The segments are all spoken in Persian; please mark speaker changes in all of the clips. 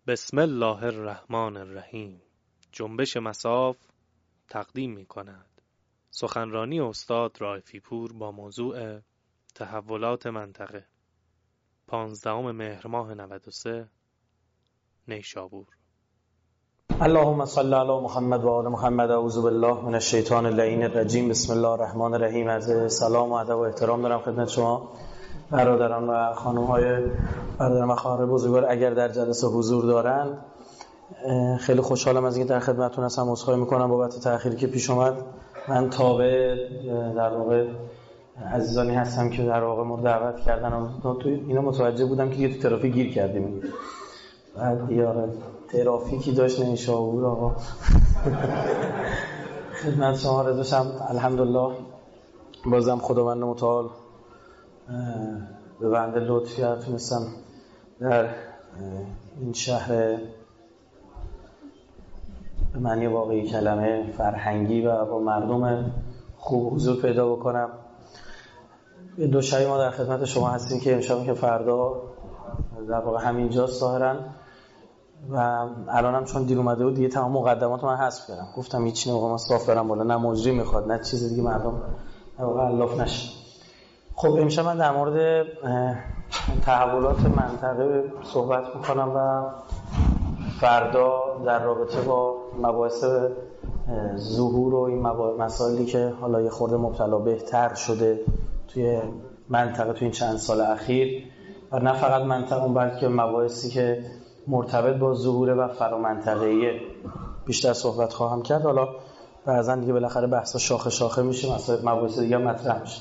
Speaker 1: بسم الله الرحمن الرحیم. جنبش مصاف تقدیم می کند سخنرانی استاد رائفی پور با موضوع تحولات منطقه، 15 مهر ماه 93، نیشابور.
Speaker 2: اللهم صل علی محمد و آل محمد. اعوذ بالله من الشیطان اللعین الرجیم. بسم الله الرحمن الرحیم. از سلام و ادب و احترام دارم خدمت شما برادران و خانم‌های برادران و خواهر بزرگوار اگر در جلسه حضور دارند. خیلی خوشحالم از اینکه در خدمتتون هستم. عذرخواهی می‌کنم بابت تأخیری که پیش اومد. من تابع در واقع عزیزانی هستم که در واقع ما دعوت کردن و تو اینا متوجه بودم که یه تو ترافیک گیر کردیم. بعد یاره ترافیکی داشت نیشابور آقا. خدمت شما رضاشم. الحمدلله بازم خداوند متعال به بنده لطف کرد تونستم در این شهر به معنی واقعی کلمه فرهنگی و با مردم خوب حضور پیدا بکنم. دو شبی ما در خدمت شما هستیم که امشب که فردا در واقع همینجاست ظاهراً و الانم چون دیر اومده بود دیگه تمام مقدمات من حذف کردم. گفتم هیچ نمیخوام صاف برم بالا، نه مجری میخواد نه چیز دیگه، مردم در واقع الاف نشه. خب امشب من در مورد تحولات منطقه صحبت میکنم و فردا در رابطه با مباحث ظهور و این مسائلی که حالا یه خورده مبتلا بهتر شده توی منطقه توی این چند سال اخیر و نه فقط منطقه بلکه مباحثی که مرتبط با ظهور و فرامنطقه‌ای بیشتر صحبت خواهم کرد. حالا بعضا دیگه بالاخره بحثا شاخه شاخه میشه، مباحث دیگه مطرح میشه.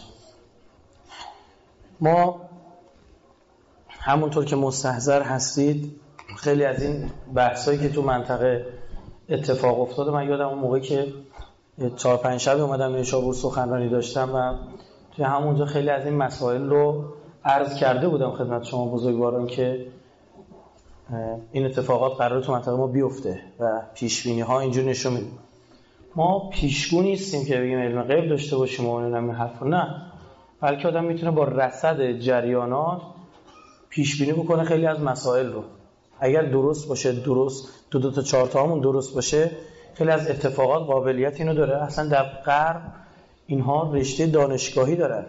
Speaker 2: ما همونطور که مستحضر هستید خیلی از این بحثایی که تو منطقه اتفاق افتاده، من یادم اون موقعی که 4-5 شب اومدم نیشابور سخنرانی داشتم و توی همونجا خیلی از این مسائل رو عرض کرده بودم خدمت شما بزرگواران که این اتفاقات قراره تو منطقه ما بیفته و پیشبینی ها اینجور نشون میده. ما پیشگو نیستیم که بگیم علم غیب داشته باشیم و این حرفا، نه، بلکه آدم میتونه با رصد جریانات پیشبینی بکنه خیلی از مسائل رو. اگر درست باشه، درست دو تا 4 تا همون درست باشه، خیلی از اتفاقات قابلیت اینو داره. اصلا در غرب اینها رشته دانشگاهی دارن،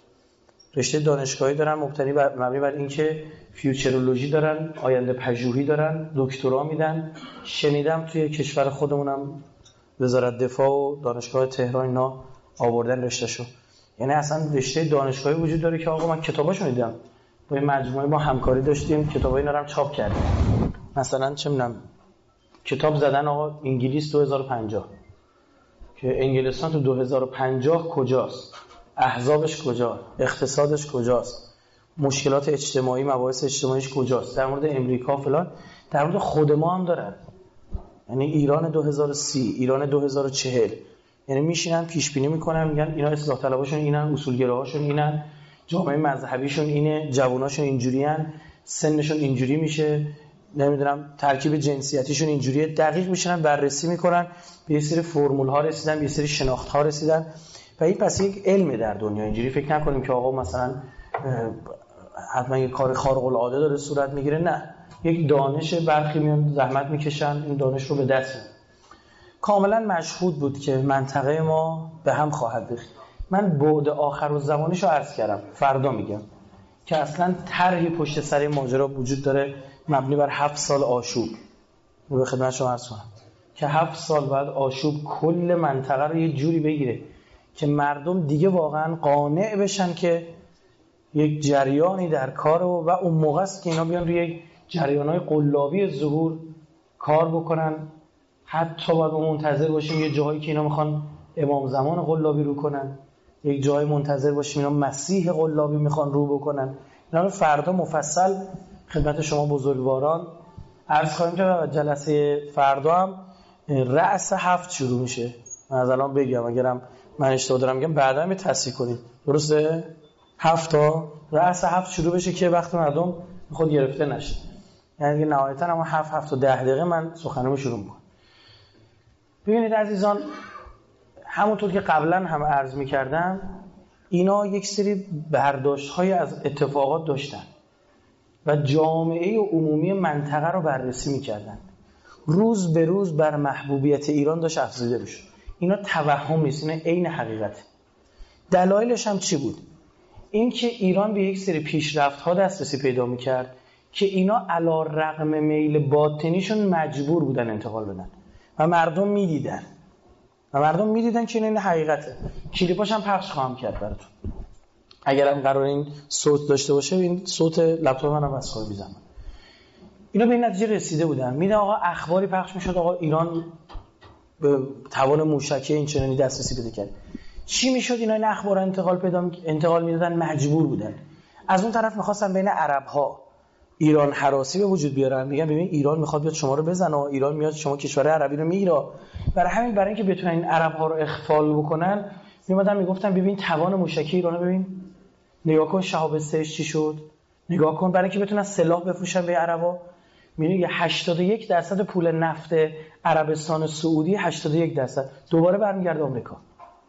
Speaker 2: مبتنی بر اینکه فیوچرولوژی دارن، آینده پژوهی دارن، دکترا میدن. شنیدم توی کشور خودمونم وزارت دفاع و دانشگاه تهران اینا آوردن رشتهشو. یعنی اصلا رشته دانشگاهی وجود داره که آقا من کتاباشو دیدم، با این مجموعه ما همکاری داشتیم، کتابای اینا رو هم چاپ کردیم. مثلا چه میدونم کتاب زدن آقا انگلیس 2050 که انگلستان تو 2050 کجاست، احزابش کجا، اقتصادش کجاست، مشکلات اجتماعی، مباحث اجتماعیش کجاست، در مورد امریکا فلان، در مورد خود ما هم دارن. یعنی ایران 2030، ایران 2040، یعنی میشینن پیش بینی میکنن، میگن اینا اصلاح طلباشون اینن، اصولگراهاشون اینن، جامعه مذهبیشون اینه، جواناشون اینجوریان، سنشون اینجوری میشه، نمیدونم ترکیب جنسیتیشون اینجوریه. دقیق میشنن بررسی میکنن، به یه سری فرمول ها رسیدن، به یه سری شناخت ها رسیدن و این پس یک علم در دنیا. اینجوری فکر نکنیم که آقا مثلا حتما یک کار خارق العاده داره صورت میگیره، نه، یک دانش، برخی میان زحمت میکشن این دانش رو به دست میارن. کاملا مشهود بود که منطقه ما به هم خواهد ریخت. من بعد آخرالزمانش رو عرض کردم، فردا میگم که اصلا طرحی پشت سر این ماجرا وجود داره مبنی بر 7 سال آشوب. به خدمت شما عرض کنم که 7 سال بعد آشوب کل منطقه رو یه جوری بگیره که مردم دیگه واقعا قانع بشن که یک جریانی در کار و اون موقع است که اینا بیان روی یک جریان‌های قلابی ظهور کار بکنن. حتی باید منتظر باشیم یه جایی که اینا میخوان امام زمان قلابی رو کنن، یک جایی منتظر باشیم اینا مسیح قلابی میخوان رو بکنن. اینا رو فردا مفصل خدمت شما بزرگواران عرض خواهیم کرد و جلسه فردا هم رأس 7 شروع میشه. من از الان بگم، اگرم من اشتباه دارم میگم بعدا می تصحیح کنید، درسته؟ 7 تا رأس 7 شروع بشه که وقت مردم خود گرفته نشه. یعنی نهایتا هم 7 تا 10 دقیقه من سخنرانی شروع میکنم. ببینید عزیزان، همونطور که قبلا هم عرض میکردم اینا یک سری برداشت‌های از اتفاقات داشتن و جامعه عمومی منطقه رو بررسی میکردن. روز به روز بر محبوبیت ایران داشت افزوده میشد. اینا توهم نیست، اینا عین حقیقته. دلایلش هم چی بود؟ این که ایران به یک سری پیشرفت‌ها دسترسی پیدا میکرد که اینا علی رغم میل باطنیشون مجبور بودن انتقال بدن و مردم میدیدن که این حقیقته. کلیپاش هم پخش خواهم کرد براتون. اگرم قرار این صوت داشته باشه، این صوت لپتاپ منم بس خواهم میزنم. اینا به این نتیجه رسیده بودن. میدن آقا اخباری پخش میشد آقا ایران به توان موشکی این چنانی دسترسی پیدا کرد. چی میشد؟ اینا این اخبار انتقال میدادن، مجبور بودن. از اون طرف میخواستن بین عرب‌ها ایران هراسی به وجود بیارن، میگن ببین ایران میخواد بیاد شما رو بزنه، ایران میاد شما کشور عربی رو میگیره. برای اینکه بتونن این عرب‌ها رو اخفال بکنن، میومدن میگفتن ببین توان موشکی ایران رو ببین، نگاه کن شهاب سه‌اش چی شد، نگاه کن. برای اینکه بتونن سلاح بفروشن به عربا، میگه 81% پول نفت عربستان سعودی 81% دوباره برمیگرده آمریکا.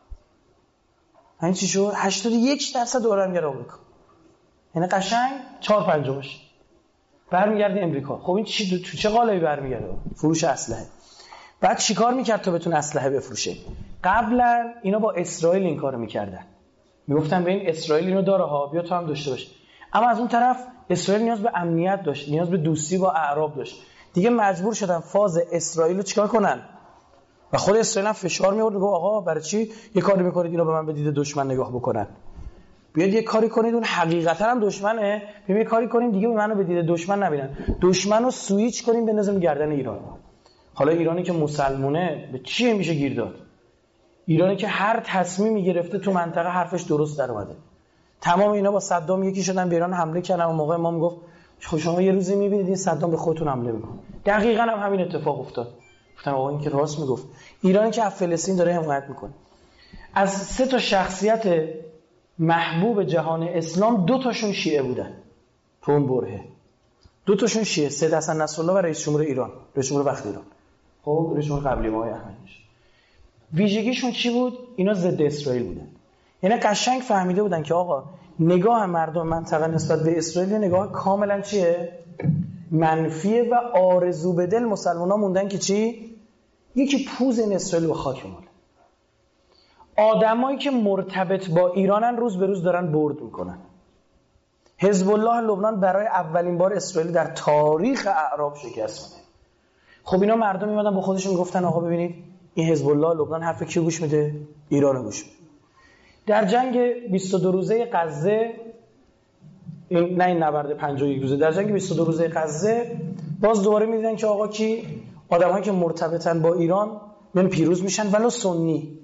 Speaker 2: همین چی شد؟ 81% دوباره برمیگرده آمریکا. یعنی قشنگ 4/5 برمیگرده امریکا. خب این چی تو چه قالبی برمیگرده؟ فروش اسلحه. بعد چیکار میکرد تا بتونه اسلحه بفروشه؟ قبلا اینا با اسرائیل این کارو میکردن، میگفتن ببین اسرائیل اینو داره ها، بیا تو هم داشته باش. اما از اون طرف اسرائیل نیاز به امنیت داشت، نیاز به دوستی با اعراب داشت. دیگه مجبور شدن فاز اسرائیل رو چیکار کنن؟ و خود اسرائیل هم فشار میورد، میگه آقا برای چی یه کاری میکنید اینا به من به دید دشمن نگاه بکنن؟ بیاید یه کاری کنید اون حقیقتا هم دشمنه، بیاید یه کاری کنیم دیگه منو به دید دشمن نبینن، دشمنو سوئیچ کنیم بندازیم گردن ایران. حالا ایرانی که مسلمونه به چی میشه گیر داد؟ ایرانی که هر تصمیمی گرفته تو منطقه حرفش درست در اومده. تمام اینا با صدام یکی شدن به ایران حمله کردن. اون موقع ما میگفت شما یه روزی میبینید این صدام به خودتون حمله میکنه. دقیقاً هم همین اتفاق افتاد. گفتم آقا این که راست میگفت. ایرانی که از فلسطین داره حمایت میکنه. از 3 شخصیت محبوب جهان اسلام 2 تاشون شیعه بودن. تو اون برهه 2 تاشون شیعه، سید حسن نصرالله و رئیس جمهور ایران، رئیس جمهور وقت ایران. خب رئیس جمهور قبلی ما احمدی‌نژاد. ویژگیشون چی بود؟ اینا ضد اسرائیل بودن. یعنی قشنگ فهمیده بودن که آقا نگاه مردم منطقه نسبت به اسرائیل نگاه کاملا چیه؟ منفیه و آرزو به دل مسلمان‌ها موندن که چی؟ یکی پوز این اسرائیل به خاک بماله. آدمایی که مرتبط با ایرانن روز به روز دارن برد میکنن. حزب الله لبنان برای اولین بار اسرائیل در تاریخ اعراب شکست میده. خب اینا مردم میمدن با خودشون میگفتن آقا ببینید این حزب الله لبنان حرف کیو گوش میده؟ ایرانو گوش میده. در جنگ 22 روزه غزه، نه این نبرد 51 روزه، در جنگ 22 روزه غزه باز دوباره میدیدن که آقا کی؟ آدمایی که مرتبطن با ایران من پیروز میشن ولو سنی.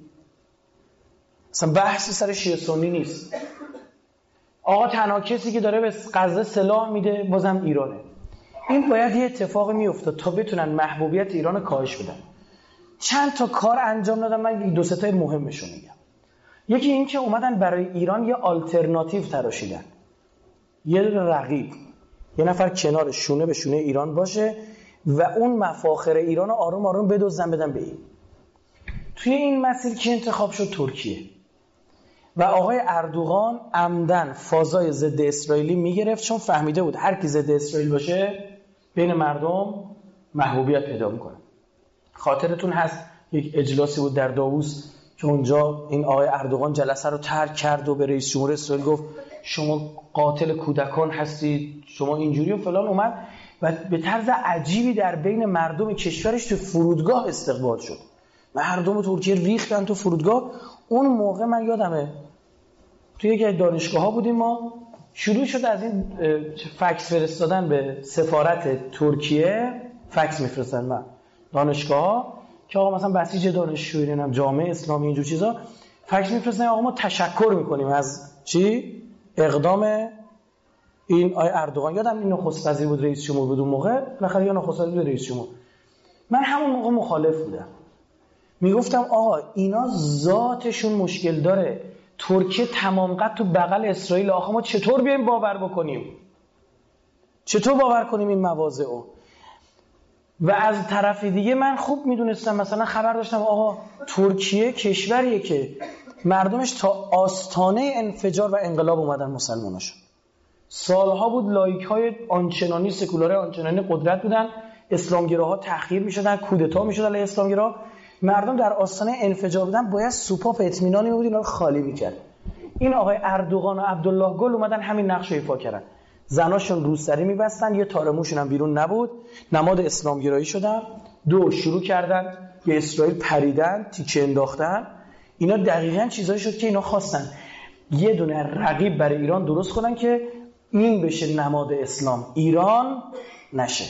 Speaker 2: اصلا بحثی سر شیعه سنی نیست. آقا تنها کسی که داره به غزه سلاح میده بازم ایرانه. این باید یه اتفاقی میافتاد تا بتونن محبوبیت ایران رو کاهش بدن. چند تا کار انجام دادن، من 2-3 تا مهمشون میگم. یکی این که اومدن برای ایران یه آلترناتیو تراشیدن، یه رقیب، یه نفر کنار شونه به شونه ایران باشه و اون مفاخر ایران رو آروم آروم بدزدن بدن به این. توی این مسیر که انتخاب شد ترکیه و آقای اردوغان عمدن فازای ضد اسرائیلی میگرفت، چون فهمیده بود هر کی ضد اسرائیل باشه بین مردم محبوبیت پیدا میکنه. خاطرتون هست یک اجلاسی بود در داووس که اونجا این آقای اردوغان جلسه رو ترک کرد و به رئیس جمهور اسرائیل گفت شما قاتل کودکان هستید، شما اینجوری و فلان. اومد و به طرز عجیبی در بین مردم کشورش تو فرودگاه استقبال شد. مردم ترکیه ریختن تو فرودگاه. اون موقع من یادمه توی یکی از دانشگاه‌ها بودیم، ما شروع شد از این فکس فرستادن به سفارت ترکیه، فکس میفرستن من دانشگاه که آقا مثلا بسیج دانشجویی نمیدونم جامعه اسلامی اینجور چیزا، فکس میفرستن آقا ما تشکر میکنیم از چی؟ اقدام این آقای اردوغان. یادم این نخست وزیر بود، رئیس جمهور بود اون موقع، بالاخره یا نخست وزیر بود رئیس جمهور. من همون موقع مخالف بودم، میگفتم آقا اینا ذاتشون مشکل داره. ترکیه تمام قد تو بغل اسرائیل، آخه ما چطور بیایم باور بکنیم؟ چطور باور کنیم این مواضعو؟ و از طرف دیگه من خوب میدونستم، مثلا خبر داشتم آقا ترکیه کشوریه که مردمش تا آستانه انفجار و انقلاب اومدن مسلماناشون. سالها بود لایک‌های آنچنانی سکولار آنچنانی قدرت بودن، اسلامگراها تحقیر می‌شدن، کودتا می‌شد علیه اسلامگرا. مردم در آستانه انفجار بودن، باید سوپاپ اطمینانی بود اینا رو خالی می‌کرد. این آقای اردوغان و عبدالله گل اومدن همین نقش رو ایفا کردن. زناشون روسری می‌بستن، یه تار موشون هم بیرون نبود، نماد اسلامگرایی شدن. دو شروع کردن به اسرائیل پریدن، تیکه انداختن. اینا دقیقاً چیزایی شد که اینا خواستن یه دونه رقیب برای ایران درست کنن که این بشه نماد اسلام، ایران نشه.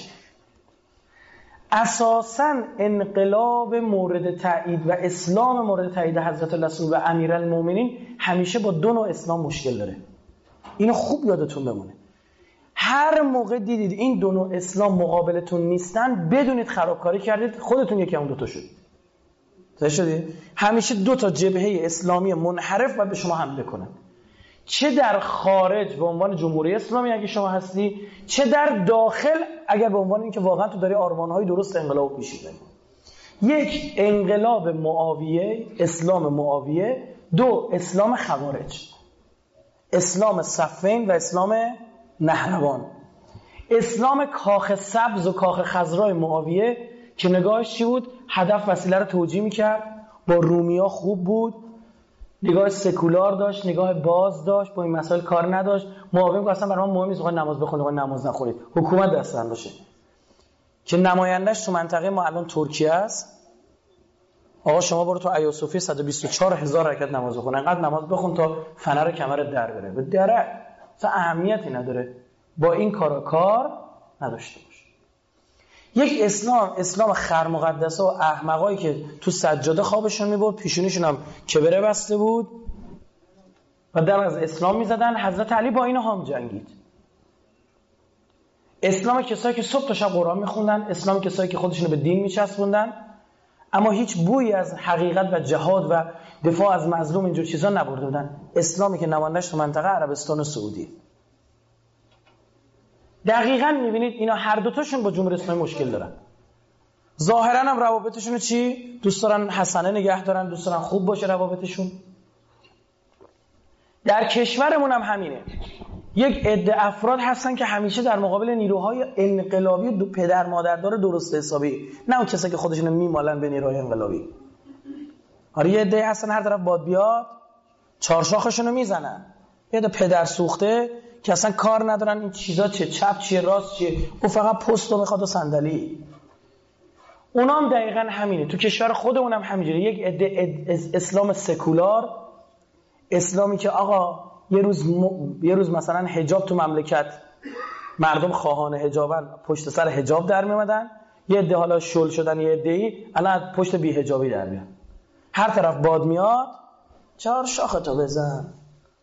Speaker 2: اساساً انقلاب مورد تایید و اسلام مورد تایید حضرت رسول و امیرالمومنین همیشه با دو نوع اسلام مشکل داره. اینو خوب یادتون بمونه. هر موقع دیدید این دو نوع اسلام مقابلتون نیستن، بدونید خرابکاری کردید، خودتون یکی اون دوتا شدید. شدید؟ همیشه دو تا جبهه اسلامی منحرف باید به شما حمله کنن، چه در خارج به عنوان جمهوری اسلامی اگه شما هستی، چه در داخل اگر به عنوان اینکه واقعا تو داری آرمان‌های درست انقلاب پیش می‌بری. یک، انقلاب معاویه، اسلام معاویه. دو، اسلام خوارج، اسلام صفین و اسلام نهروان. اسلام کاخ سبز و کاخ خضرای معاویه که نگاهش چی بود؟ هدف وسیله رو توجیه می‌کرد، با رومیا خوب بود، نگاه سکولار داشت، نگاه باز داشت، با این مسائل کار نداشت. معاویه گفت اصلا برام مهم نیست آقا نماز بخونید، آقا نماز نخونید، حکومت دستن باشه. که نمایندش تو منطقه ما الان ترکیه است. آقا شما برو تو ایاصوفی 124,000 رکعت نماز بخون، انقدر نماز بخون تا فنر کمرت در بره. به درک اصلا اهمیتی نداره، با این کار نداشته باش. یک اسلام خرمقدسه و احمقایی که تو سجاده خوابشون میبرد، پیشونیشون هم کبره بسته بود و دم از اسلام میزدن. حضرت علی با اینها هم جنگید. اسلام کسایی که صبح تا شب قرآن میخوندن، اسلام کسایی که خودشونو به دین میچسبوندن اما هیچ بویی از حقیقت و جهاد و دفاع از مظلوم اینجور چیزا نبرده بودن. اسلامی که نمایندش تو منطقه عربستان و سعودی. دقیقاً میبینید اینا هر دوتاشون با جمهوری اسلامی مشکل دارن. ظاهراً هم روابطشون چی؟ دوست دارن حسنه نگه دارن، دوست دارن خوب باشه روابطشون. در کشورمون هم همینه. یک عده افراد هستن که همیشه در مقابل نیروهای انقلابی و پدر مادردار درست حسابی، نه اون کسایی که خودشونو میمالن به نیروهای انقلابی. آره یه عده هستن هر طرف باد بیاد چارشاخشونو میزنن. یه عده پدر سوخته که اصلا کار ندارن این چیزا چیه، چپ چیه، راست چیه، او فقط پستو میخواد و صندلی. اونا هم دقیقاً همینه. تو کشور خودمون هم همینجوره. یک عده اسلام سکولار، اسلامی که آقا یه روز مثلا حجاب تو مملکت مردم خواهان حجابن، پشت سر حجاب در میومدن، یه عده حالا شل شدن، یه عده‌ای الان پشت بی حجابی در میاد. هر طرف باد میاد چهار شاختو بزن.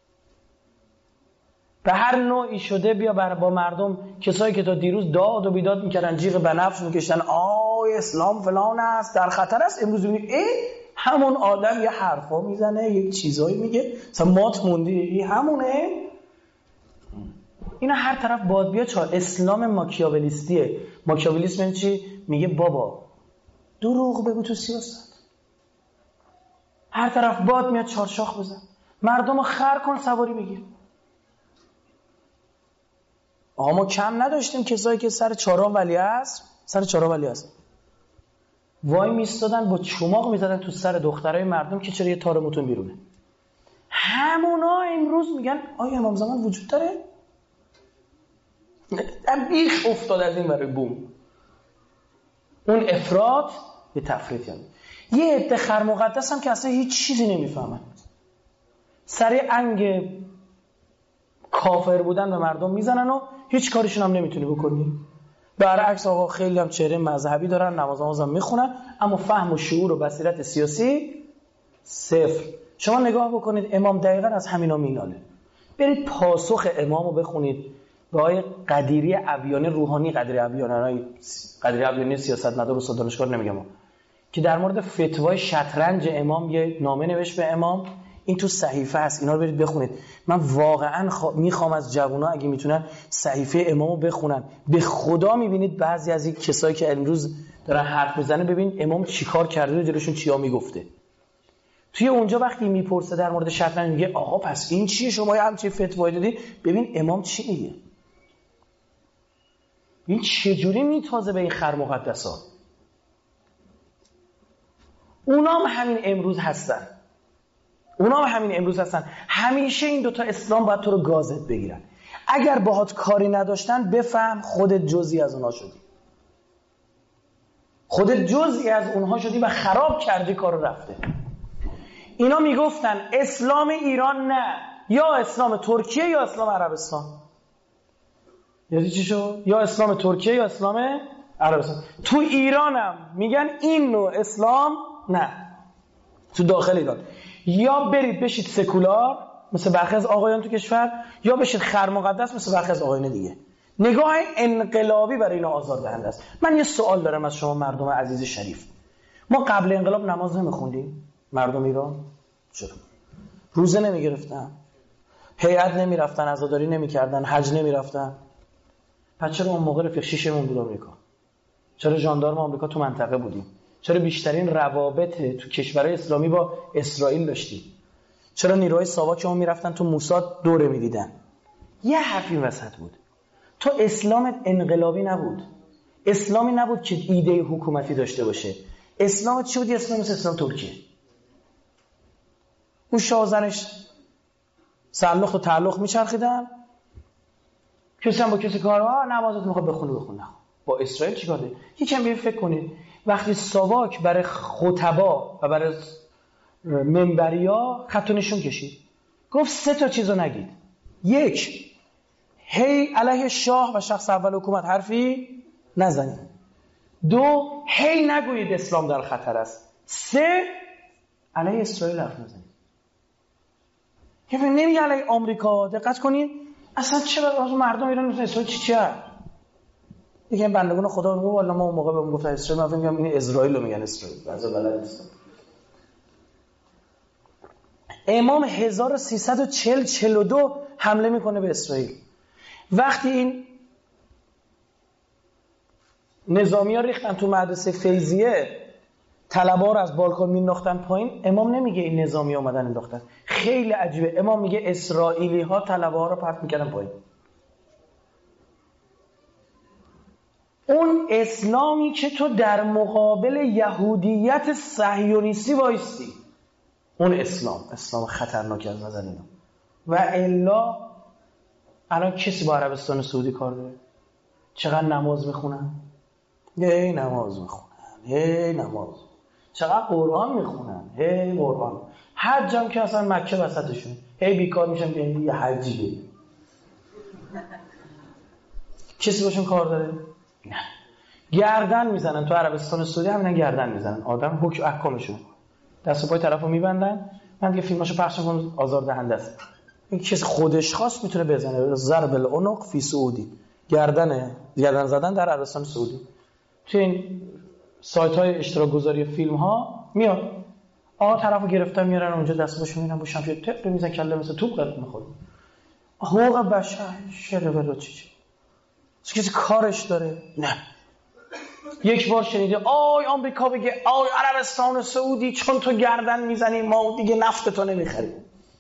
Speaker 2: به هر نوعی شده بیا با مردم، کسایی که تا دیروز داد و بیداد میکردن، جیغ بنفش میکشتن اسلام فلان است، در خطر است، امروز میبینی همون آدم یه حرفا میزنه، یک چیزایی میگه، مثلا مات موندی، همونه. اینا هر طرف باد بیا چهار. اسلام ماکیاولیستیه. ماکیاولیسم یعنی چی؟ میگه بابا دروغ بگو تو سیاست، هر طرف باد میاد چهار شاخ بزن، مردمو خر کن، سواری بگیر. آقا ما کم نداشتیم کسایی که سر چهارراه ولی است وای میستادن با چماق میزدن تو سر دخترای مردم که چرا یه تار موتون بیرونه. همونا امروز میگن آیا امام زمان وجود داره؟ بیخ افتاد از این برای بوم. اون افراط یه تفریط یعنی. یه عده خرمقدس هم که اصلا هیچ چیزی نمیفهمن، سر انگ کافر بودن به مردم میزنن و هیچ کارشون هم نمیتونی بکنی. برعکس آقا خیلی هم چهره مذهبی دارن، نماز هم میخونن، اما فهم و شعور و بصیرت سیاسی صفر. شما نگاه بکنید امام دقیقاً از همینا میناله. برید پاسخ امامو بخونید به آقای قدیری عبیانی روحانی، قدیری عبیانی سیاستمدار استاد دانشگاه نمیگم، که در مورد فتوای شطرنج امام یه نامه نوشت به امام. این تو صحیفه هست، اینا رو برید بخونید. من واقعا میخوام از جوونا اگه میتونن صحیفه امامو بخونن. به خدا میبینید بعضی از این کسایی که امروز دارن حرف میزنن، ببین امام چیکار کرده و جلوشون چیا میگفته. توی اونجا وقتی میپرسه در مورد شطرنج میگه آقا پس این چیه شما همچین فتوایی دادی؟ ببین امام چی میگه، این چجوری میتازه به این خر مقدسا. اونام همین امروز هستن، همیشه این دوتا اسلام باید تو رو گازت بگیرن. اگر باهات کاری نداشتن بفهم خودت جزئی از اونها شدی، و خراب کردی، کارو رفته. اینا میگفتن اسلام ایران نه، یا اسلام ترکیه یا اسلام عربستان. یعنی چی شد؟ یا اسلام ترکیه یا اسلام عربستان. تو ایرانم میگن این نوع اسلام نه، تو داخل ایران یا برید بشید سکولار مثل برخی از آقایان تو کشور، یا بشید خر مقدس مثل برخی از آقایان دیگه. نگاه انقلابی برای اینا آزاردهنده است. من یه سوال دارم از شما مردم عزیز شریف. ما قبل انقلاب نماز نمیخوندیم؟ مردم ایران چرا؟ روزه نمیگرفتن؟ هیئت نمیرفتن؟ عزاداری نمیکردن؟ حج نمیرفتن؟ پس چرا اون موقع رفیق شیشمون بود آمریکا؟ چرا ژاندارم آمریکا تو منطقه بودیم؟ چرا بیشترین روابط تو کشورهای اسلامی با اسرائیل داشتیم؟ چرا نیروهای ساواکمون میرفتن تو موساد دوره میدیدن؟ یه حرفی وسط بود. تو اسلامت انقلابی نبود، اسلامی نبود که ایده حکومتی داشته باشه. اسلامت چی بود؟ اسلام مثل اسلام ترکیه. اون شاهزنش سلخ و تعلق میچرخیدن، کسی هم با کسی کار نمازت میخواد بخونه. با اسرائیل چیکار داره؟ یکم بیاید فکر کنید. وقتی ساواک برای خطبا و برای منبریا خط و نشون کشید، گفت 3 چیزو نگید. 1 هی علیه شاه و شخص اول حکومت حرفی نزنید. 2 هی نگویید اسلام در خطر است. 3 علیه اسرائیل حرف نزنید. که نمیگه علیه آمریکا. دقت کنید اصلا چه برای مردم ایران مثل اسرائیل چیه؟ یکی این بندگان خدا میگه والله ما اون موقع بهم گفتن اسرائیل، من میگم این اسرائیل رو میگن اسرائیل، بعضی بلد نیستم. امام 1342 حمله میکنه به اسرائیل. وقتی این نظامی‌ها ریختن تو مدرسه فیضیه، طلبه‌ها رو از بالکن مینداختن پایین، امام نمیگه این نظامی اومدن انداختن. خیلی عجیبه. امام میگه اسرائیلی‌ها طلبه‌ها رو پرت میکردن پایین. اون اسلامی که تو در مقابل یهودیت صهیونیستی وایستی، اون اسلام خطرناک از نظر اینا. و الا الان کسی با عربستان سعودی کار داره؟ چقدر نماز میخونن؟ هی نماز میخونن. چقدر قرآن میخونن؟ هی قرآن. حج هم که اصلا مکه وسطشون، هی بیکار میشن که یه حجیه. کسی باشون کار داره؟ نه. گردن میزنن تو عربستان سعودی، همینا گردن میزنن آدم، حکم احکامشون دست و پای طرفو میبندن. من دیگه فیلماشو پخش میکنم، آزاردهنده است. این کسی خودش خواست میتونه بزنه. ضرب العنق فی سعودی، گردن زدن در عربستان سعودی. تو این سایت های اشتراک گذاری فیلم ها میاد طرفو گرفتن میارن اونجا، دستشون میرن با شمشیر تپ میزنن، کله مثل توپ قلب میخوره. حقوق بشر شده ولو چی کسی کارش داره؟ نه. یک بار شنیده آمریکا بگه عربستان و سعودی چون تو گردن میزنی ما دیگه نفت تو نمیخریم.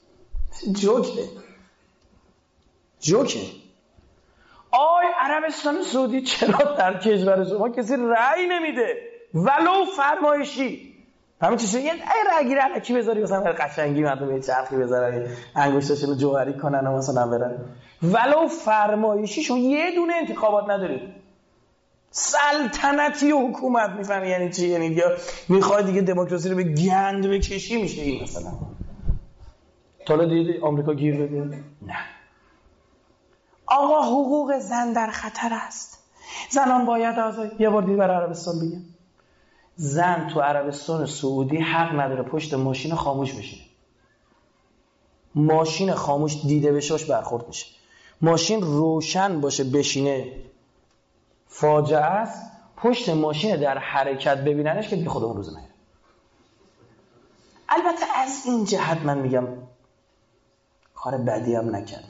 Speaker 2: جوکه. عربستان و سعودی چرا در کشور شما کسی رأی نمیده ولو فرمایشی؟ همین چیزی یه رأی گیری الکی بذاری مثلا قشنگی مردم یه چرخی بذارن انگشتاشونو جوهری کنن و مثلا برن ولو فرمایشی. شما یه دونه انتخابات ندارید. سلطنتی و حکومت میفهمی یعنی چی؟ یعنی یا میخواد دیگه دموکراسی رو به گند بکشی میشه این مثلا. تا حالا دیدی آمریکا گیر بده؟ نه. آقا حقوق زن در خطر است، زنان باید آزاد. یه بار دیگه برای عربستان بگم، زن تو عربستان سعودی حق نداره پشت ماشین خاموش بشینه. ماشین خاموش دیده بشاش برخورد میشه. ماشین روشن باشه بشینه فاجعه است. پشت ماشین در حرکت ببیننش که دیگه خودمون روز نگیره. البته از این جهت من میگم کار بدی هم نکردن.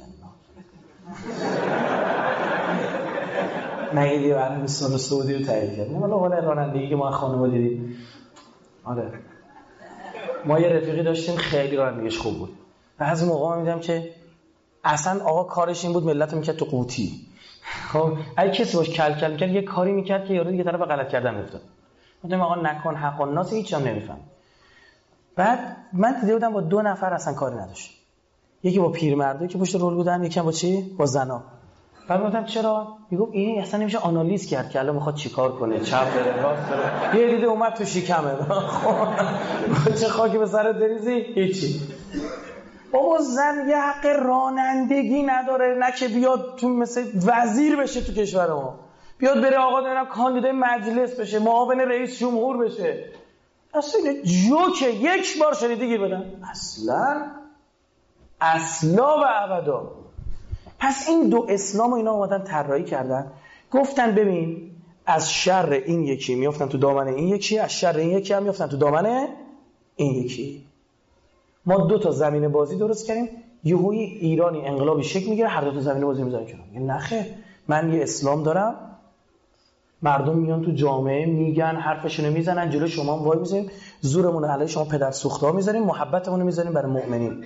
Speaker 2: مگه دیگه عربستان و سعودی رو تایید کردن؟ ولی رانندگی که ما خانواده دیدیم. ما یه رفیقی داشتیم خیلی رانندگیش خوب بود. بعضی موقع می‌دیدم که اصلا آقا کارش این بود ملت میکرد تو قوطی. خب اگه کسی باش کل کل کرد یه کاری میکرد که یارو دیگه طرف غلط کردن میافتاد. گفتم آقا نکن حق الناس، هیچ هم نمیفهم. بعد من دیده بودم با 2 نفر اصلا کاری نداشت. یکی با پیرمردایی که پشت رول بودن، یکی هم با چی؟ با زنا. بعد گفتم چرا؟ میگفت این اصلا نمیشه آنالیز کرد که الان میخواد چیکار کنه، چپ بره راست بره. یه دیده اومد تو شکمه. خب چه خاکی به سرت بریزی؟ هیچی. بابا زن یه حق رانندگی نداره، نه که بیاد تو مثل وزیر بشه تو کشور ما، بیاد بره آقا نمیدونم کاندیدای مجلس بشه، معاون رئیس جمهور بشه. اصلا جوکه. یک بار شنیدی گیر بدن؟ اصلا و ابدا. پس این 2 اسلام و اینا اومدن طراحی کردن، گفتن ببین از شر این یکی میافتن تو دامن این یکی، از شر این یکی هم میافتن تو دامن این یکی. ما 2 تا زمین بازی درست کردیم، یهویی ایرانی انقلابی شکل میگیره، هر 2 تا زمین بازی میذارن کنار. میگه نخیر، من یه اسلام دارم، مردم میان تو جامعه میگن حرفشونو میزنن، جلو شما هم وای میذاریم، زورمون علیه شما پدر سوختا میذاریم، محبتمون رو میذاریم برای مؤمنین.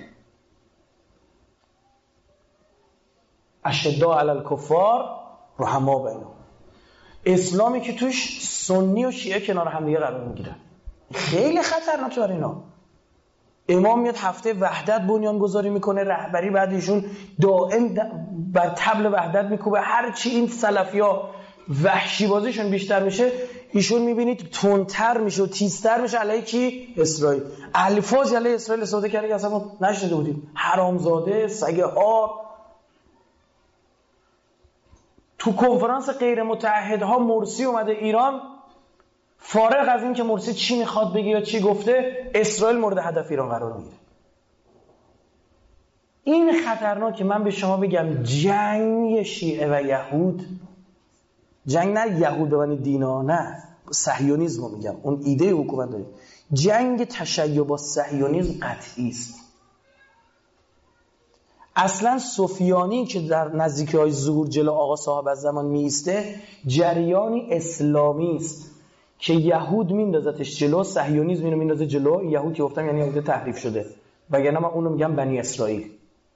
Speaker 2: اشداء علی الکفار رحما بینهم. اسلامی که توش سنی و شیعه کنار هم دیگه قرار میگیرن. خیلی خطرناکه برای اینا. امام میاد هفته وحدت بنیان گذاری میکنه، رهبری بعد ایشون دائم بر طبل وحدت میکوبه. هرچی این سلفیا وحشی بازیشون بیشتر میشه، ایشون میبینید تندتر میشه و تیزتر میشه علیه کی؟ اسرائیل. الفاظ علیه اسرائیل استفاده کرده که اصلا ما نشنیده بودیم. حرامزاده، سگ هار. تو کنفرانس غیر متعهدها مرسی اومده ایران، فارغ از این که مرسی چی میخواد بگه یا چی گفته، اسرائیل مورد هدف ایران قرار میگیره. این خطرناکه. من به شما بگم جنگ شیعه و یهود، جنگ نه یهود ببینید دینا، نه صهیونیسم رو میگم، اون ایده حکومت داره. جنگ تشیع با صهیونیسم قطعی است. اصلا سفیانی که در نزدیکی‌های ظهور جلو آقا صاحب از زمان میسته، جریانی اسلامی است که یهود میندازتش جلو، صهیونیسم اینو میندازه جلو. یهود که گفتم یعنی یهود تحریف شده، وگرنه من اونو میگم بنی اسرائیل.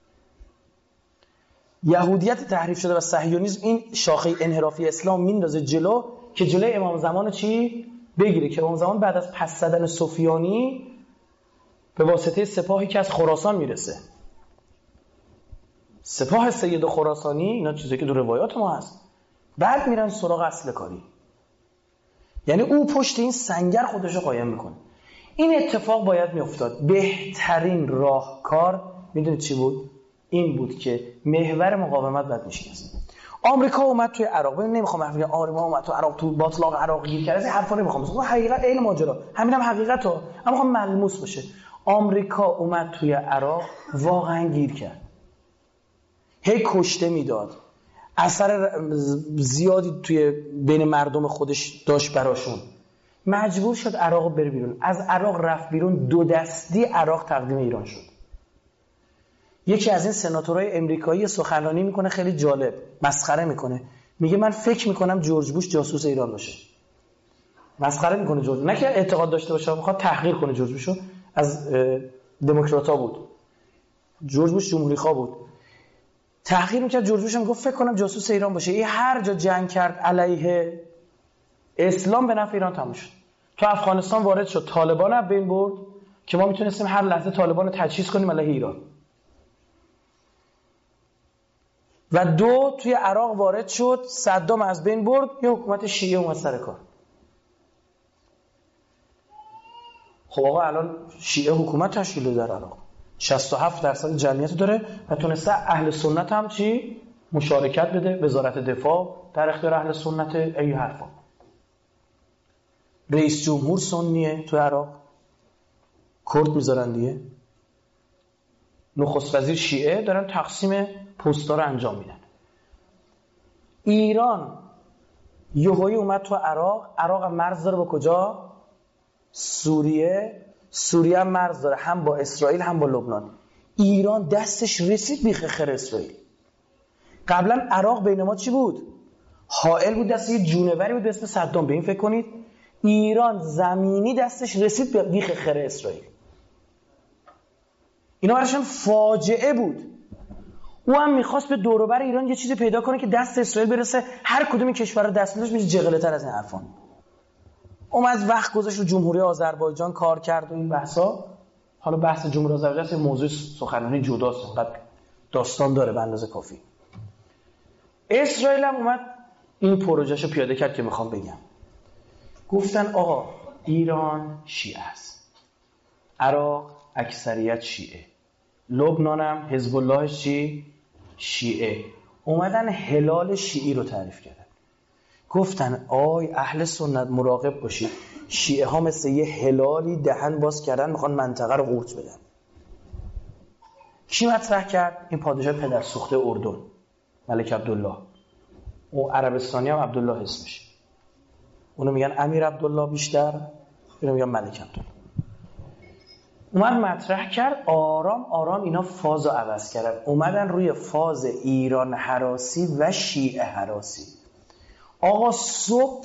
Speaker 2: یهودیت تحریف شده و صهیونیسم این شاخه انحرافی اسلام میندازه جلو که جلوی امام زمان چی بگیره، که امام زمان بعد از پس زدن سفیانی به واسطه سپاهی که از خراسان میرسه، سپاه سید خراسانی، اینا چیزی که تو روایات ما هست، بعد میرن سراغ اصل کاری. یعنی او پشت این سنگر خودشو قایم میکنه. این اتفاق باید میافتاد. بهترین راهکار میدونید چی بود؟ این بود که محور مقاومت بعد میشکست. آمریکا اومد توی عراق. ببین نمیخوام حرف بزنم آمریکا اومد تو عراق، تو باطلاق عراق گیر کرد، این حرفا نمیخوام بزنم. حقیقت علم ماجرا همینم حقیقته، اما میخوام ملموس بشه. آمریکا اومد توی عراق واقعا گیر کرد. هی کشته میداد، اثر زیادی توی بین مردم خودش داشت براشون، مجبور شد عراق بره بیرون. از عراق رفت بیرون، 2 دستی عراق تقدیم ایران شد. یکی از این سناتورهای امریکایی سخنرانی میکنه خیلی جالب، مسخره میکنه، میگه من فکر میکنم جورج بوش جاسوس ایران باشه. مسخره میکنه جورج، نه که اعتقاد داشته باشه، میخواد تحقیر کنه جورج بوشو. از دموکرات‌ها بود، جورج بوش جمهوری خواه بود، تحقیر میکرد جورج بوش، گفت فکر کنم جاسوس ایران باشه. این هر جا جنگ کرد علیه اسلام به نفع ایران تموم شد. تو افغانستان وارد شد، طالبان رو بین برد که ما میتونستیم هر لحظه طالبان رو تجهیز کنیم علیه ایران. و 2 توی عراق وارد شد، صدام از بین برد، یه حکومت شیعه اومد سر کار. خب آقا الان شیعه حکومت تشکیل داده در عراق، 67% جمعیت داره و تونسته اهل سنت هم چی؟ مشارکت بده، وزارت دفاع در اختیار اهل سنت، ای حرفا. رئیس جمهور سنیه تو عراق، کرد میذارن دیگه، نخست وزیر شیعه، دارن تقسیم پستا رو انجام میدن. ایران یهویی اومد تو عراق. عراق هم مرز داره با کجا؟ سوریه. سوریه هم مرز داره هم با اسرائیل هم با لبنان. ایران دستش رسید بیخ خر اسرائیل. قبلا عراق بین ما چی بود؟ حائل بود، دست یه جونوری بود به اسم صدام. به این فکر کنید ایران زمینی دستش رسید بیخ خر اسرائیل. اینا براشون فاجعه بود. او هم میخواست به دور و بر ایران یه چیزی پیدا کنه که دست اسرائیل برسه، هر کدوم این کشورها دست میداش میشه جغله‌تر از این حرفان. اومد وقت گذاشت رو جمهوری آذربایجان کار کرد و این بحثا. حالا بحث جمهوری آذربایجان موضوع سخنرانی جداست، انقدر داستان داره به اندازه کافی. اسرائیل هم اومد این پروژهشو پیاده کرد که میخوام بگم. گفتن آقا ایران شیعه است، عراق اکثریت شیعه، لبنانم حزب اللهش چی؟ شیعه. اومدن هلال شیعی رو تعریف کردن. گفتن آی اهل سنت مراقب باشید، شیعه ها مثل یه هلالی دهن باز کردن میخوان منطقه رو قورت بدن. کی مطرح کرد؟ این پادشاه پدر سوخته اردن، ملک عبدالله. او عربستانی هم عبدالله اسمشه. اونو میگن امیر عبدالله بیشتر، اینو میگن ملک عبدالله. اومد مطرح کرد، آرام آرام اینا فاز رو عوض کردن، اومدن روی فاز ایران هراسی و شیعه هراسی. آقا صبح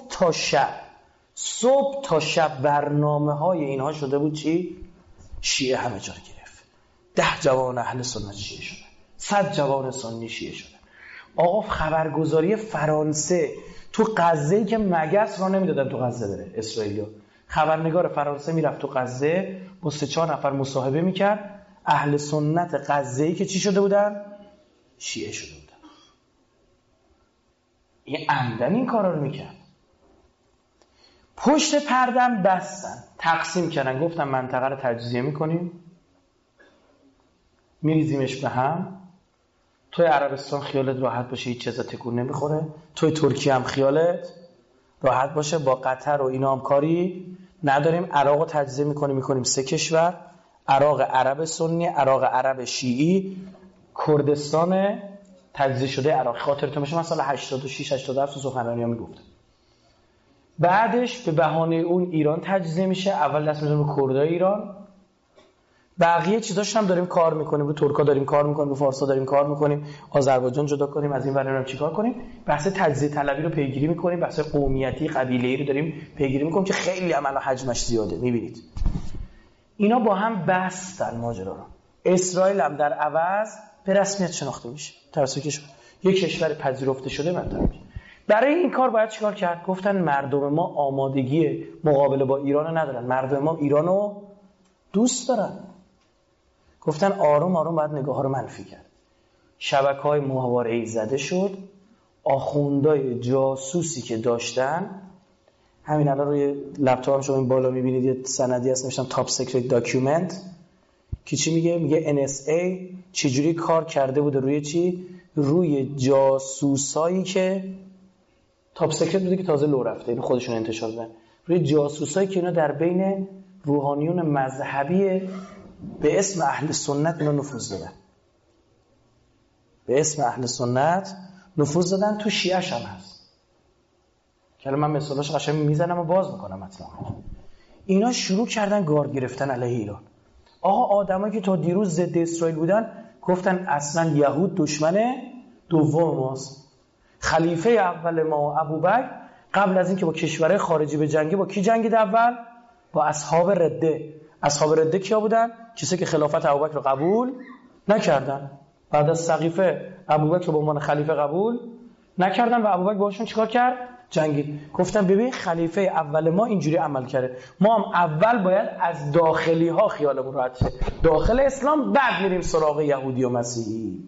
Speaker 2: تا شب برنامه های اینها شده بود چی؟ شیعه همه جا گرفت. 10 جوان اهل سنت شیعه شدن، 100 جوان سنی شیعه شدن. آقا خبرگزاری فرانسه تو غزه‌ای که مگس را نمیدادن تو غزه بره اسرائیلیا، خبرنگار فرانسه میرفت تو غزه با 3-4 نفر مصاحبه میکرد، اهل سنت غزه‌ای که چی شده بودن؟ شیعه شده بودن. این عمدن این کارا رو میکرد. پشت پردم بستن، تقسیم کردن، گفتن منطقه رو تجزیه میکنیم، میریزیمش به هم. توی عربستان خیالت راحت باشه، هیچ چیزا تکون نمیخوره. توی ترکیه هم خیالت راحت باشه، با قطر و اینا هم کاری نداریم. عراق رو تجزیه میکنیم 3 کشور، عراق عرب سنی، عراق عرب شیعی، کردستان تجزیه شده عراق. خاطرتون باشه من سال 86 87 سخنرانی‌ها میگفتم. بعدش به بهانه اون ایران تجزیه میشه، اول دست میذاریم رو کردای ایران، بقیه چیزاش هم داریم کار میکنیم، رو ترکا داریم کار میکنیم، رو فارسا داریم کار میکنیم، آذربایجان جدا کنیم، از این ور هم چیکار کنیم. بحث تجزیه طلبی رو پیگیری میکنیم، بحث قومیتی قبیله‌ای رو داریم پیگیری میکنیم که خیلی عملا حجمش زیاده. میبینید اینا با هم بستن ماجرا رو. اسرائیل هم در عوض به رسمیت شناخته میشه توسط یک کشور پذیرفته شده منطقه. برای این کار باید چیکار کرد؟ گفتن مردم ما آمادگی مقابله با ایران ندارن، مردم ما ایرانو دوست دارن. گفتن آروم آروم باید نگاه ها رو منفی کرد. شبکه‌های ماهواره‌ای زده شد، آخوندای جاسوسی که داشتن، همین الان روی لپتاپم شما این بالا می‌بینید یه سندی هست نوشتم تاپ سیکرت داکیومنت که چی میگه؟ میگه NSA چجوری کار کرده بوده روی چی؟ روی جاسوسایی که تاپ سیکرت بوده که تازه لو رفته، این خودشون انتشار دادن، روی جاسوسایی که اینا در بین روحانیون مذهبی به اسم اهل سنت اینا نفوذ دادن. به اسم اهل سنت نفوذ دادن. تو شیعه‌ش هم هست که من مثالاش قشنگ میزنم و باز میکنم مثلا. اینا شروع کردن گارد گرفتن علیه ایران. آقا آدمایی که تا دیروز ضد اسرائیل بودن گفتن اصلا یهود دشمن دوم ماست. خلیفه اول ما ابوبکر قبل از اینکه با کشورهای خارجی به جنگه با کی جنگید؟ اول با اصحاب رده. اصحاب رده کیا بودن؟ کسی که خلافت ابوبکر رو قبول نکردن. بعد از سقیفه ابوبکر رو به عنوان خلیفه قبول نکردن و ابوبکر باشون چیکار کرد؟ جنگید. گفتن ببین خلیفه اول ما اینجوری عمل کرده، ما هم اول باید از داخلی ها خیالمون راحت شه، داخل اسلام، بعد میریم سراغ یهودی و مسیحی.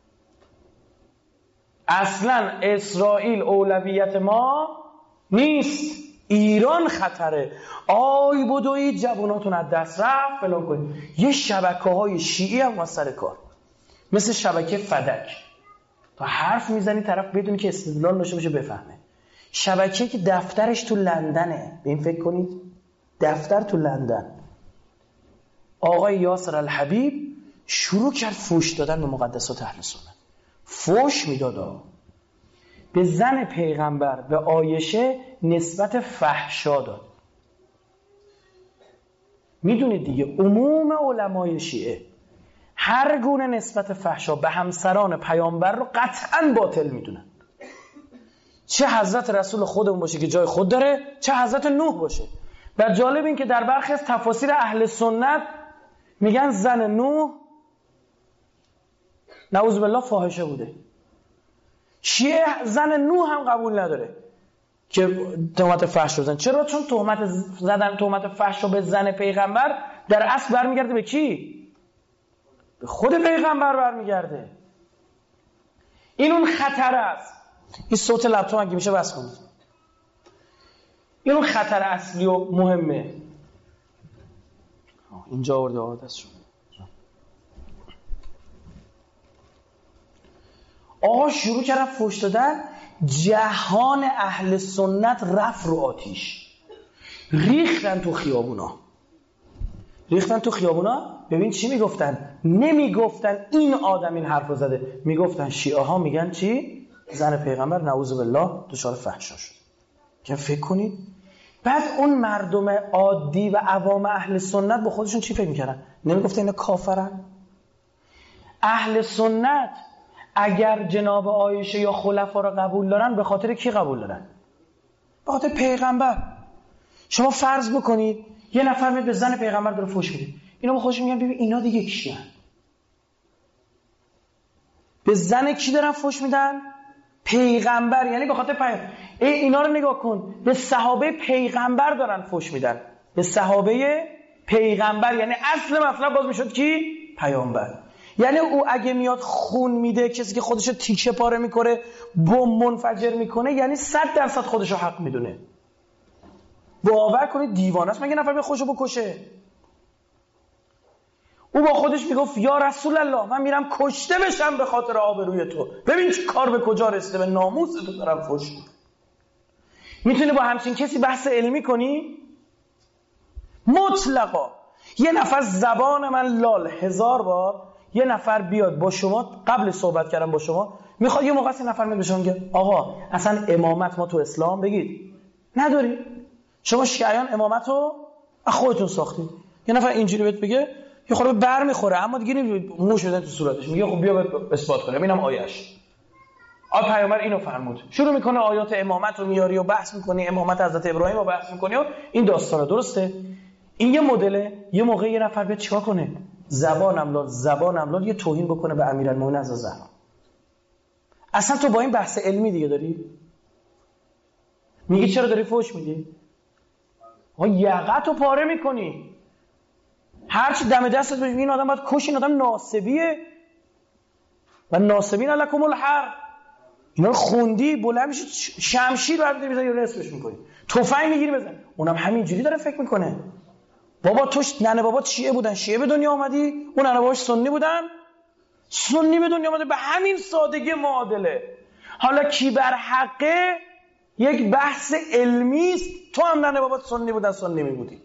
Speaker 2: اصلا اسرائیل اولویت ما نیست، ایران خطره. آی بدوید جواناتون از دست رفت فلان کنید. یه شبکه‌های شیعی هم واسه کار، مثل شبکه فدک، تا حرف میزنی طرف بدونی که استدلال داشته باشه بفهمه. شبکه که دفترش تو لندنه، به این فکر کنید، دفتر تو لندن. آقای یاسر الحبیب شروع کرد فوش دادن به مقدسات اهل سنت. فوش میداد به زن پیغمبر، به عایشه نسبت فحشا داد. میدونید دیگه عموم علمای شیعه هر گونه نسبت فحشا به همسران پیامبر رو قطعاً باطل میدونن، چه حضرت رسول خودمون باشه که جای خود داره، چه حضرت نوح باشه. و جالب این که در برخی از تفاسیر اهل سنت میگن زن نوح نعوذ بالله فاحشه بوده. شیعه زن نوح هم قبول نداره که تهمت فحش بزنن. چرا؟ چون تهمت فحش رو به زن پیغمبر در اصل برمیگرده به کی؟ به خود پیغمبر برمیگرده. این اون خطر است. این صوت لپتاپ اگه میشه بس کنید. این اون خطر اصلی و مهمه. اینجا آورده عادت شد. آقا شروع کردن فحش دادن، جهان اهل سنت رفت رو آتیش، ریختن تو خیابونا. ببین چی میگفتن؟ نمیگفتن این آدم این حرف رو زده، میگفتن شیعه ها میگن چی؟ زن پیغمبر نعوذ بالله دچار فحشا شد. که فکر کنید بعد اون مردم عادی و عوام اهل سنت با خودشون چی فکر میکردن؟ نمیگفتن اینا کافرن؟ اهل سنت اگر جناب عایشه یا خلفا رو قبول دارن به خاطر کی قبول دارن؟ به خاطر پیغمبر. شما فرض بکنید یه نفر میاد به زن پیغمبر داره فحش میده، اینا با خودشون میگن ببین اینا دیگه کیان؟ به زن کی دارن فحش میدن؟ پیغمبر. یعنی به خاطر پیغمبر. اینا رو نگاه کن، به صحابه پیغمبر دارن فحش میدن، به صحابه پیغمبر. یعنی اصل مطلب باز میشد کی؟ پیامبر. یعنی او اگه میاد خون میده، کسی که خودشو تیکه پاره میکنه، بمب منفجر میکنه، یعنی 100% خودشو حق میدونه. باور کنید دیوانه است مگه نفر به خودشو بکشه؟ او با خودش میگفت یا رسول الله من میرم کشته بشم به خاطر آبروی تو. ببین چه کار به کجا رسیده، به ناموس تو دارم فحش میدم. میتونی با همچین کسی بحث علمی کنی؟ مطلقا. یه نفر زبان من لال 1000 بار یه نفر بیاد با شما قبل صحبت کردم با شما میخواد یه موقع نفر میاد به شما میگه آقا اصلا امامت ما تو اسلام بگید نداری، شما شیعیان امامت رو خودتون ساختید. یه نفر اینجوری بهت بگه یه خورده بر میخوره، اما دیگه موش بدن تو صورتش، میگه خب بیا اثبات کنم اینم آیه‌اش. پیامبر اینو فرمود. شروع میکنه آیات امامت رو میاری و بحث میکنی، امامت حضرت ابراهیم رو بحث میکنی و این داستانا. درسته؟ این یه مدله. یه موقع یه نفر بیاد چیکار کنه؟ زبانم لال یه توهین بکنه به امیرالمومنین از زهرا. اصلا تو با این بحث علمی دیگه داری؟ میگی چرا داری فحش میدی؟ یقتو پاره میکنی. هرچی دم دستت بشه این آدم باید کش، این آدم ناصبیه و ناصبین لکم الحرب. اینا رو خوندی بلند میشه شمشیر برمی‌داری میذاری رسمش میکنی، تفنگ میگیری بزن. اونم همینجوری داره فکر میکنه. بابا توش ننه بابات شیعه بودن، شیعه به دنیا اومدی، اون ننه باباش سنی بودن، سنی به دنیا اومده. به همین سادگی معادله. حالا کی بر حقه یک بحث علمی است. تو هم ننه بابات سنی بودن، سنی میبودی.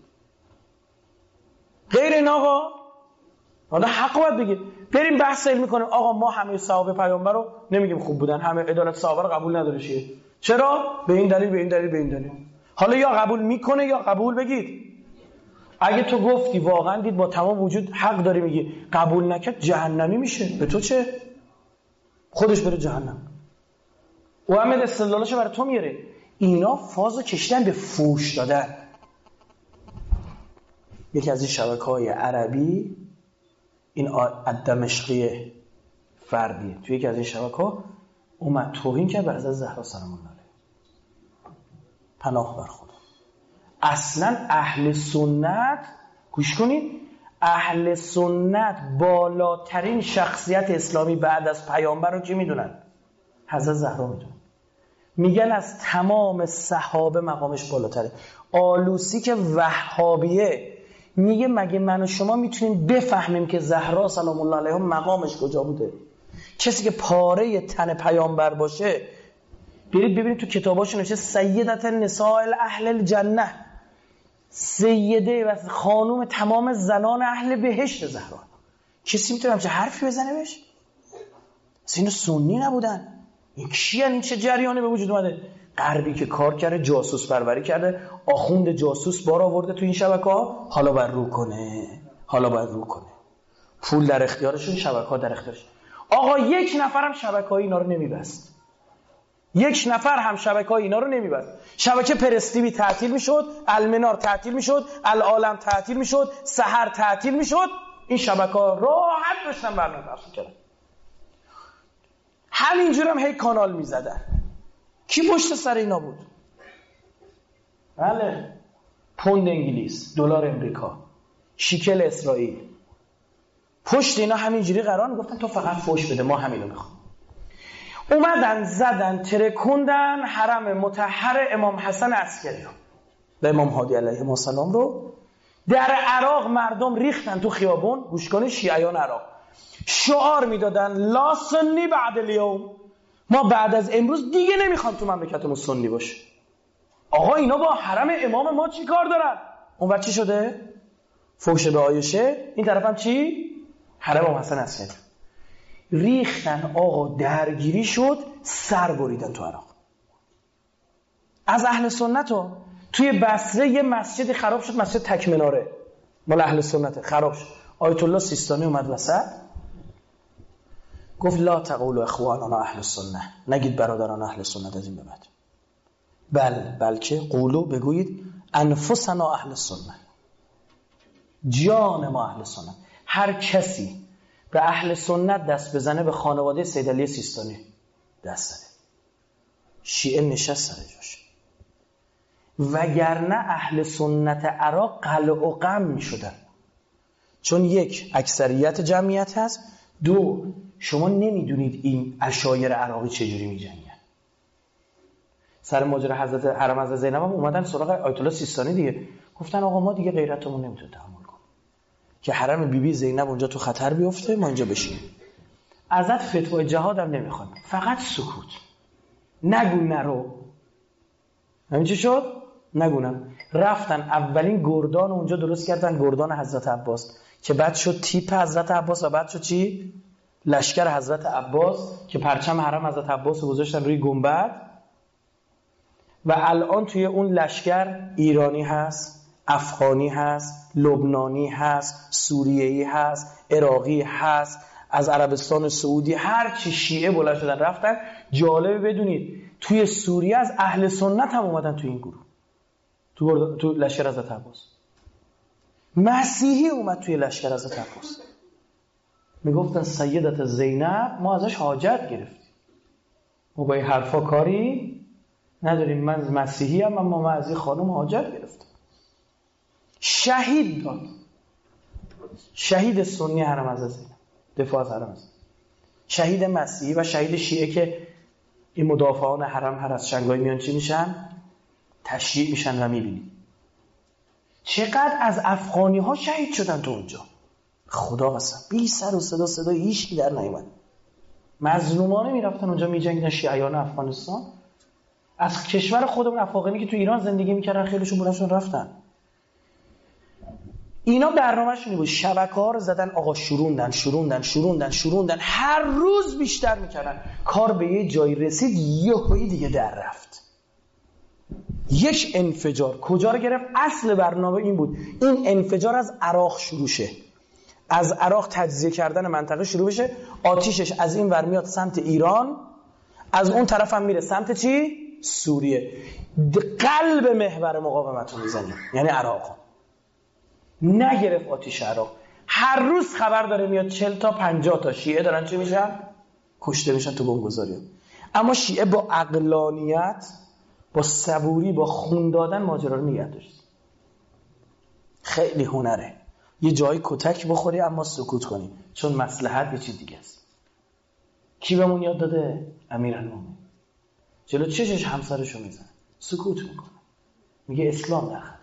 Speaker 2: غیر این آقا حالا حق باید بگید. بریم بحث علمی کنیم. آقا ما همه صحابه پیامبر رو نمیگیم خوب بودن، همه عدالت صحابه رو قبول نداره شیعه. چرا؟ به این دلیل. حالا یا قبول میکنه یا قبول بگید. اگه تو گفتی واقعا دید با تمام وجود حق داری میگی، قبول نکرد جهنمی میشه. به تو چه؟ خودش بره جهنم. و همه استدلالاشو برای تو میاره. اینا فازو کشیدن به فوش دادن. یکی از این شبکه‌های عربی، این دمشقی فردی، توی یکی از این شبکه‌ها اومد توهین کرد به حضرت زهرا سلام الله علیها. پناه بر خدا. اصلا اهل سنت گوش کنید، اهل سنت بالاترین شخصیت اسلامی بعد از پیامبر رو چی میدونن؟ حضرت زهرا میدونن. میگن از تمام صحابه مقامش بالاتره. آلوسی که وهابیه میگه مگه من و شما میتونیم بفهمیم که زهرا سلام الله علیها مقامش کجا بوده؟ کسی که پاره تن پیامبر باشه، برید ببینید تو کتاباشون نوشته سیدت نساء اهل الجنه، سیده و خانوم تمام زنان اهل بهشت زهرا. کسی میتونه همچه حرفی بزنه بهش؟ اینو سنی نبودن. این کیان؟ این چه جریانی به وجود اومده؟ غربی که کار کرده، جاسوس پروری کرده، آخوند جاسوس بار آورده تو این شبکه‌ها، حالا باید رو کنه. پول در اختیارشون، شبکه‌ها در اختیارشون. آقا یک نفر هم شبکه‌های اینا رو نمیبست. شبکه پرستیوی تعطیل میشد، المنار تعطیل میشد، العالم تعطیل میشد، سحر تعطیل میشد. این شبکه‌ها راحت داشتن برنامه پخش می‌کردن. همینجور هم هی کانال میزدن. کی پشت سر اینا بود؟ بله، پوند انگلیس، دلار امریکا، شیکل اسرائیل. پشت اینا همینجوری قرار میگفتن تو فقط فوش بده، ما همینو میخوام. اومدن زدن ترکوندن حرم مطهر امام حسن عسکری رو، به امام هادی علیه السلام رو. در عراق مردم ریختن تو خیابون، گوش کنید، شیعیان عراق شعار میدادن لا سنی بعد الیوم، ما بعد از امروز دیگه نمیخوام تو مملکتمون سنی باشه. آقا اینا با حرم امام ما چی کار دارن؟ اون وقت چی شده؟ فوش به عایشه. این طرف هم چی؟ حرم امام حسن عسکری. ریختن آقا، درگیری شد، سر بریدن تو عراق. از اهل سنت ها توی بصره یه مسجد خراب شد، مسجد تکمناره مال اهل سنت خراب شد. آیت الله سیستانی اومد وسط، گفت لا تقولوا اخواننا اهل السنه، نگید برادران اهل سنت از این به بعد، بلکه قولوا، بگویید انفسنا اهل السنه، جان ما اهل سنت. هر کسی به اهل سنت دست بزنه به خانواده سید علی سیستانی دست زده، شیعه نشست سر جاش. وگرنه اهل سنت عراق قلع و قم می شدن. چون یک، اکثریت جمعیت هست، دو، شما نمیدونید این عشایر عراقی چجوری می جنگن. سر ماجرا حضرت حرم حضرت زینب هم اومدن سراغ آیت الله سیستانی دیگه، گفتن آقا ما دیگه غیرتمون نمیتونه تحمل کنه که حرم بیبی زینب اونجا تو خطر بیفته، ما اینجا بشینیم. ازت فتوای جهاد هم نمیخوایم، فقط سکوت، نگو نرو. همین چی شد؟ نگونم. رفتن اولین گردان اونجا درست کردن، گردان حضرت عباس، که بعد شد تیپ حضرت عباس و بعد شد چی؟ لشکر حضرت عباس، که پرچم حرم حضرت عباس رو گذاشتن روی گنبد. و الان توی اون لشکر ایرانی هست، افغانی هست، لبنانی هست، سوریه‌ای هست، عراقی هست، از عربستان سعودی، هر چی شیعه بلند شدن رفتن. جالبه بدونید توی سوریه از اهل سنت هم اومدن توی این گروه، تو لشکر حضرت عباس. مسیحی اومد توی لشکر حضرت عباس، میگفتن سیدت زینب، ما ازش حاجت گرفتیم، ما با این حرفا کاری نداریم، من مسیحی هم اما من از این خانم حاجت گرفتم. شهید داد، شهید سنی حرم حضرت زینب، دفاع از حرم، شهید مسیحی و شهید شیعه که این مدافعان حرم هر از شنگای میان چی میشن؟ تشییع میشن و میبینید چقدر از افغانی ها شهید شدن تو اونجا. خدا قسم بی سر و صدا هیچ کی در نیومد. مظلومانه میرفتن اونجا میجنگیدن شیعیان افغانستان. از کشور خودمون افغانی که تو ایران زندگی میکردن خیلیشون بلندشون رفتن. اینا برنامه‌شون بود، شبکه‌ها رو زدن آقا، شوروندن، هر روز بیشتر میکردن. کار به یه جایی رسید، یهویی دیگه در رفت. یک انفجار کجا رو گرفت؟ اصل برنامه این بود، این انفجار از عراق شروع شه، از عراق تجزیه کردن منطقه شروع بشه، آتیشش از این ور میاد سمت ایران، از اون طرف هم میره سمت چی؟ سوریه. قلب محور مقاومت رو میزنیم، یعنی عراق. نگرفت آتیش عراق. هر روز خبر داره میاد 40 تا 50 تا شیعه دارن چی میشن؟ کشته میشن تو بمبگذاری. اما شیعه با عقلانیت، با صبوری، با خون دادن ماجرا رو نگه داشت. خیلی هنره یه جایی کتک بخوری اما سکوت کنی، چون مصلحت یه چیز دیگه است. کی بهمون یاد داده؟ امیرالمومنین. جلو چشش همسرشو میزنه، سکوت میکنه، میگه اسلام در خطر.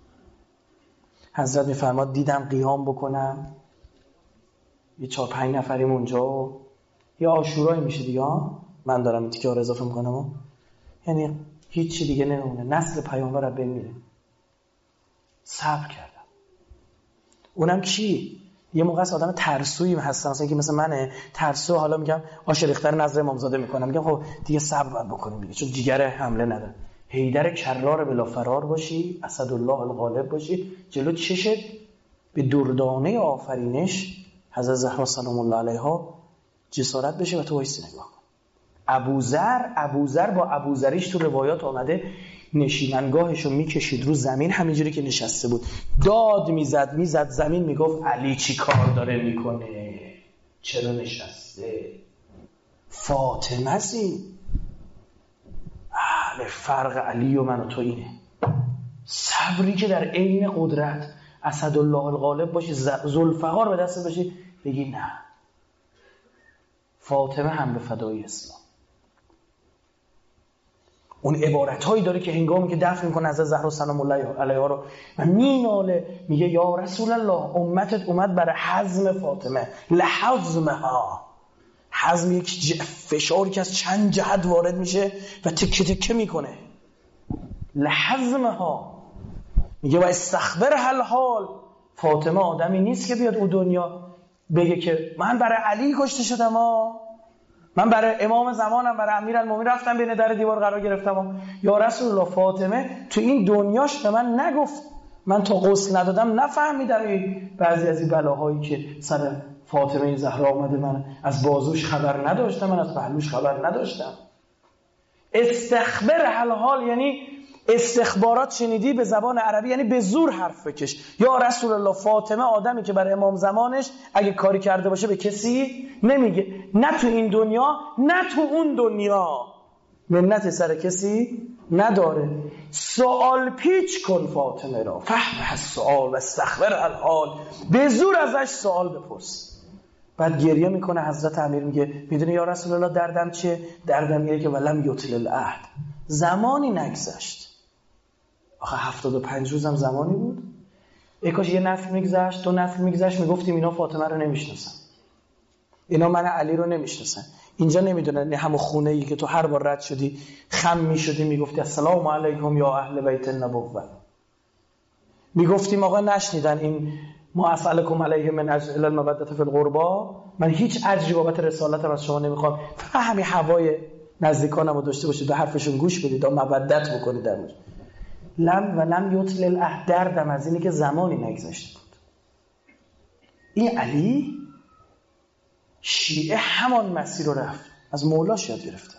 Speaker 2: حضرت میفرماد دیدم قیام بکنم، یه 4-5 نفریم اونجا و یه عاشورایی میشه دیگه، من دارم این تیکه ها رو اضافه میکنم، یعنی هیچی دیگه نمونه، نسل پیامبر رو بمیره. صبر کردم. اونم کی؟ یه موقع از آدم ترسویی هستم، مثلا که مثل منه ترسو، حالا میگم آش ریختر نظر امامزاده میکنم، میگم خب دیگه صبر باید بکنیم دیگه، چون جیگر حمله نداره. حیدر کرار بلا فرار باشی، اسدالله الغالب باشی، جلو چشت به دردانه آفرینش حضرت زهرا سلام الله علیها جسارت بشه و تو وایسی نگاه کن. ابوذر با ابوذریش تو روایات آمده نشیمنگاهشو میکشید رو زمین، همینجوری که نشسته بود داد میزد زمین، میگفت علی چی کار داره میکنه، چرا نشسته؟ فاطمه است این. فرق علی و من و تو اینه. صبری که در عین قدرت اسدالله الغالب باشی، ذوالفقار به دست باشی، بگی نه، فاطمه هم به فدای اسلام. اون عبارتهایی داره که هنگامی که دفن میکنه از زهرا سلام الله علیها رو و میناله، میگه یا رسول الله امتت اومد برای حزم فاطمه، لحزمها. حزم یک فشاری که از چند جهت وارد میشه و تکه تکه میکنه. لحزمها. میگه و استخبر الحال، فاطمه آدمی نیست که بیاد او دنیا بگه که من برای علی کشته شدم من برای امام زمانم، برای امیرالمومنین رفتم بین در دیوار قرار گرفتم. یا رسول الله فاطمه تو این دنیاش به من نگفت، من تا غسل ندادم نفهمیدم بعضی از این بلاهایی که سر فاطمه زهرا اومده، من از بازوش خبر نداشتم، من از پهلوش خبر نداشتم. استخبر الحال یعنی استخبارات شنیدی به زبان عربی یعنی به زور حرف بکش. یا رسول الله فاطمه آدمی که برای امام زمانش اگه کاری کرده باشه به کسی نمیگه، نه تو این دنیا نه تو اون دنیا، منت سر کسی نداره. سوال پیچ کن فاطمه را، فهم السؤال و استخبر الحال، به زور ازش سوال بپرس. بعد گریه میکنه حضرت امیر، میگه میدونی یا رسول الله دردم چیه؟ دردم اینه که ولم یطل العهد، زمانی نگذشت. آخه 75 روزم زمانی بود. ای کاش یه نسل میگذشت، 2 نسل میگذشت، میگفتیم اینا فاطمه رو نمیشناسن، اینا من علی رو نمیشناسن. اینجا نمیدونن همون خونه ای که تو هر بار رد شدی خم میشدی میگفتی السلام علیکم یا اهل بیت النبوه، میگفتیم آقا نشنیدن این ما اسالکم علیه من اجر المودة فی القربا، من هیچ اجری بابت رسالتم از شما نمیخوام، فقط همین هوای نزدیکانم رو داشته باشید و حرفشون گوش بدید و مودت بکنید در موردش. لم یطل العهد، دردم از اینه که زمانی نگذشته بود. این علی شیعه همان مسیر رو رفت، از مولاش یاد گرفته.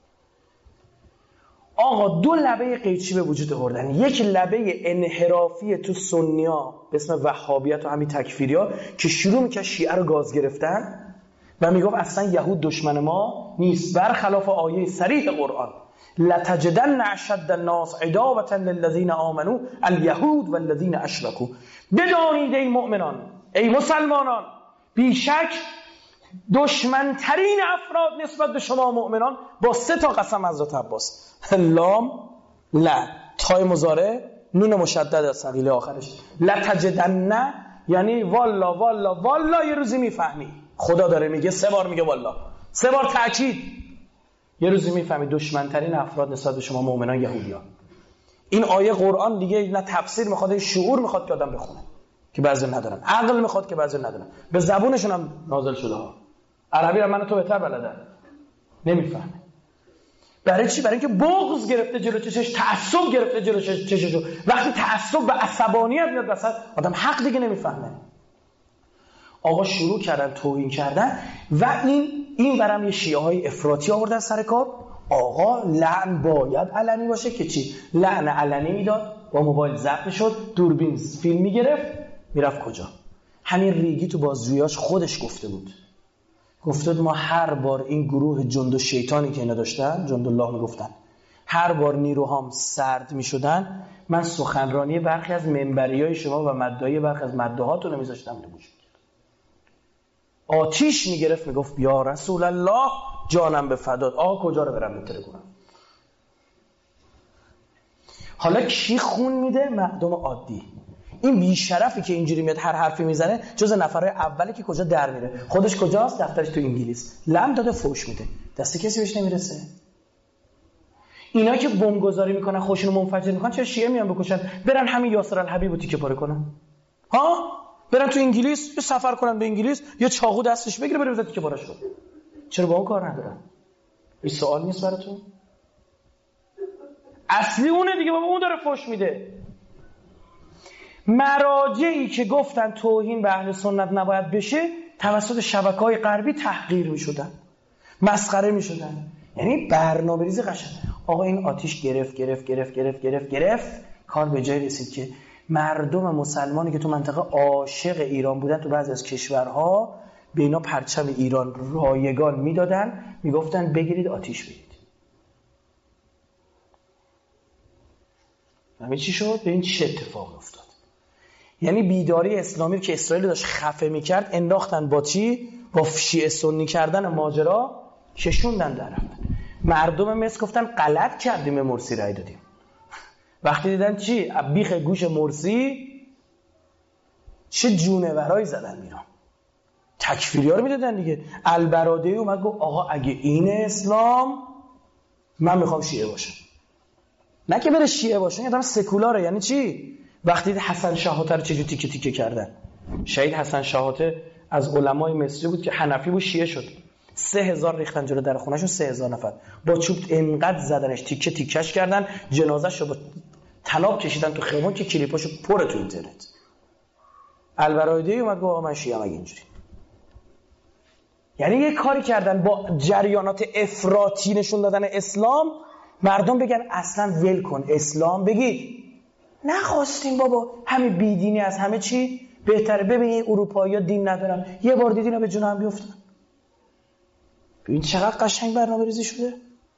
Speaker 2: آقا 2 لبه قیچی به وجود آوردن، یک لبه انحرافی تو سنیا به اسم وهابیت و همین تکفیریا که شروع میکنه شیعه رو گاز گرفتن و میگفت اصلا یهود دشمن ما نیست، برخلاف آیه صریح قرآن لتجدن اشد الناس عداوة للذین آمنوا الیهود والذین اشرکوا. بدانید ای مؤمنان، ای مسلمانان، بیشک دشمنترین افراد نسبت به شما مؤمنان با 3 تا قسم حضرت عباس، لام لا تای مضارع نون مشدد از ثقیله آخرش، لتجدن یعنی والا والا والا، یه روزی میفهمی خدا داره میگه 3 بار میگه والا، 3 بار تأکید، یه روزی میفهمی دشمنترین افراد نسبت به شما مؤمنان یهودیان. این آیه قرآن دیگه نه تفسیر میخواد، شعور میخواد که آدم بخونه که بعضی ندارن، عقل میخواد که بعضی ندارن، به زبونشون هم نازل شده ها. عربی رو من تو بهتر بلدن، نمیفهمه. برای چی؟ برای اینکه بغض گرفته جلو چشش، تعصب گرفته جلو چششو. وقتی تعصب و عصبانیت میاد وسط، آدم حق دیگه نمیفهمه. آقا شروع کردن توهین کردن و این برام یه شیعه های افراطی آوردن سر کار. آقا لعن باید علنی باشه که چی؟ لعن علنی میداد، با موبایل ضبط میشد، دوربین فیلم میگرفت، میرفت کجا؟ همین ریگی تو بازجوییاش خودش گفته بود ما هر بار این گروه جند و شیطانی که اینا داشتن، جند الله میگفتن، هر بار نیروهام سرد میشدن، من سخنرانی برخی از منبریای شما و مدعای برخی از مدعاهاتون رو میذاشتم نگوش. آتیش میگرفت، میگفت یا رسول الله جانم به فدات. آقا کجا رو برم میتره کنم؟ حالا کی خون میده؟ مردم عادی. این بیشرفی که اینجوری میاد هر حرفی میزنه جز نفرهای اولی که کجا در میره. خودش کجاست؟ دفترش تو انگلیس. لم داده فوش میده، دست کسی بهش نمیرسه. اینا که بمبگذاری میکنن، خودشونو منفجر میکنن، چرا شیعه میان بکشن؟ برن همین یاسر الحبیب رو تیکه پاره کنن. ها؟ برن تو انگلیس یه سفر کنن به انگلیس، یه چاقو دستش بگیره بره بزنه تیکه پارهش کنه. چرا با اون کار ندارن؟ این سوال نیست براتون؟ اصلی اونه دیگه، بابا اون داره فوش میده. مراجعی که گفتن توهین به اهل سنت نباید بشه توسط شبکه‌های غربی تحقیر میشدن، مسخره میشدن. یعنی برنامه‌ریزی قشنگ. آقا این آتیش گرفت کار به جای رسید که مردم مسلمانی که تو منطقه عاشق ایران بودن تو بعضی از کشورها به اینا پرچم ایران رایگان میدادن، میگفتن بگیرید آتیش بدید. همین چی شد؟ به این چه اتفاق افتاد؟ یعنی بیداری اسلامی که اسرائیل داشت خفه میکرد انداختن با چی؟ با شیعه سنی کردن ماجرا کشوندن در هم. مردم مصر گفتن غلط کردیم به مرسی رای دادیم. وقتی دیدن چی؟ بیخ گوش مرسی چه جونورایی زدن اینا. تکفیری ها رو میدادن دیگه. البرادعی اومد گفت آقا اگه این اسلام من میخوام شیعه باشم. نه که بره شیعه باشه، یه آدم سکولاره. یعنی چی؟ وقتی حسن شحاته رو چجوری تیکه تیکه کردن. شهید حسن شحاته از علمای مصری بود که حنفی بود، شیعه شد. 3000 ریختن جلو در خونه‌شون، 3000 نفر با چوب انقدر زدنش، تیکه تیکش کردن، جنازه‌شو با طناب کشیدن تو خیابون که کلیپاشو پر تو اینترنت. البرادعی اومد گفت من شیعه‌ام اینجوری. یعنی یه کاری کردن با جریانات افراطی نشون دادن اسلام، مردم بگن اصلا ول کن اسلام. بگید نخواستیم بابا، همه بیدینی از همه چی بهتره. ببین این اروپایی‌ها دین ندارن، یه بار دیدین اینا به جون هم بیفتن. ببین چقدر قشنگ برنامه‌ریزی شده.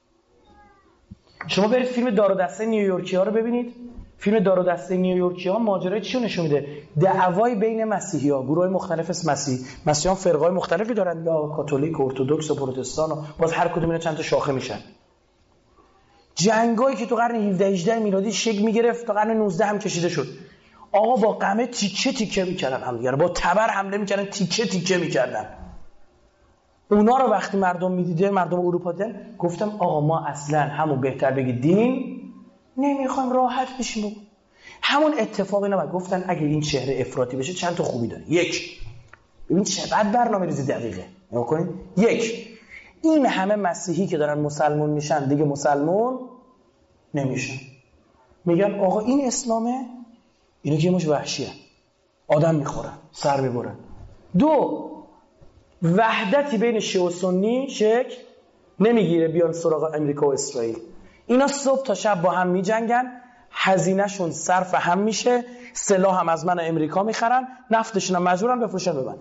Speaker 2: شما برید فیلم دار و دسته نیویورکی‌ها رو ببینید. فیلم دار و دسته نیویورکی‌ها ماجرای چی رو نشون میده؟ دعوای بین مسیحی‌ها، گروه‌های مختلف مسیحیان فرقای مختلفی دارن، یا کاتولیک، ارتدوکس و پروتستان، و باز هر کدوم اینا چند تا شاخه میشن. جنگایی که تو قرن 17 18 میلادی شکل میگرفت تا قرن 19 هم کشیده شد. آقا با قمه تیکه تیکه میکردن همدیگه، با تبر حمله میکردن، تیکه تیکه میکردن. اونا رو وقتی مردم میدیدن، مردم اروپا دیدن، گفتم آقا ما اصلا همون بهتر بگید دین نمیخوایم، راحت بشیم. همون اتفاقی نبود. گفتن اگه این چهره افراطی بشه چند تا خوبی داره. یک، ببین چقدر برنامه‌ریزی دقیقه. نگاه کنید. یک، این همه مسیحی که دارن مسلمان میشن دیگه مسلمان نمیشن. میگن آقا این اسلامه، اینو که مش وحشیه، آدم میخورن، سر میبرن. دو، وحدتی بین شیعه و سنی شکل نمیگیره بیان سراغ امریکا و اسرائیل. اینا صبح تا شب با هم میجنگن، هزینه‌شون صرف هم میشه، سلاح هم از من امریکا میخرن، نفتشون هم مجبورن بفروشن ببن.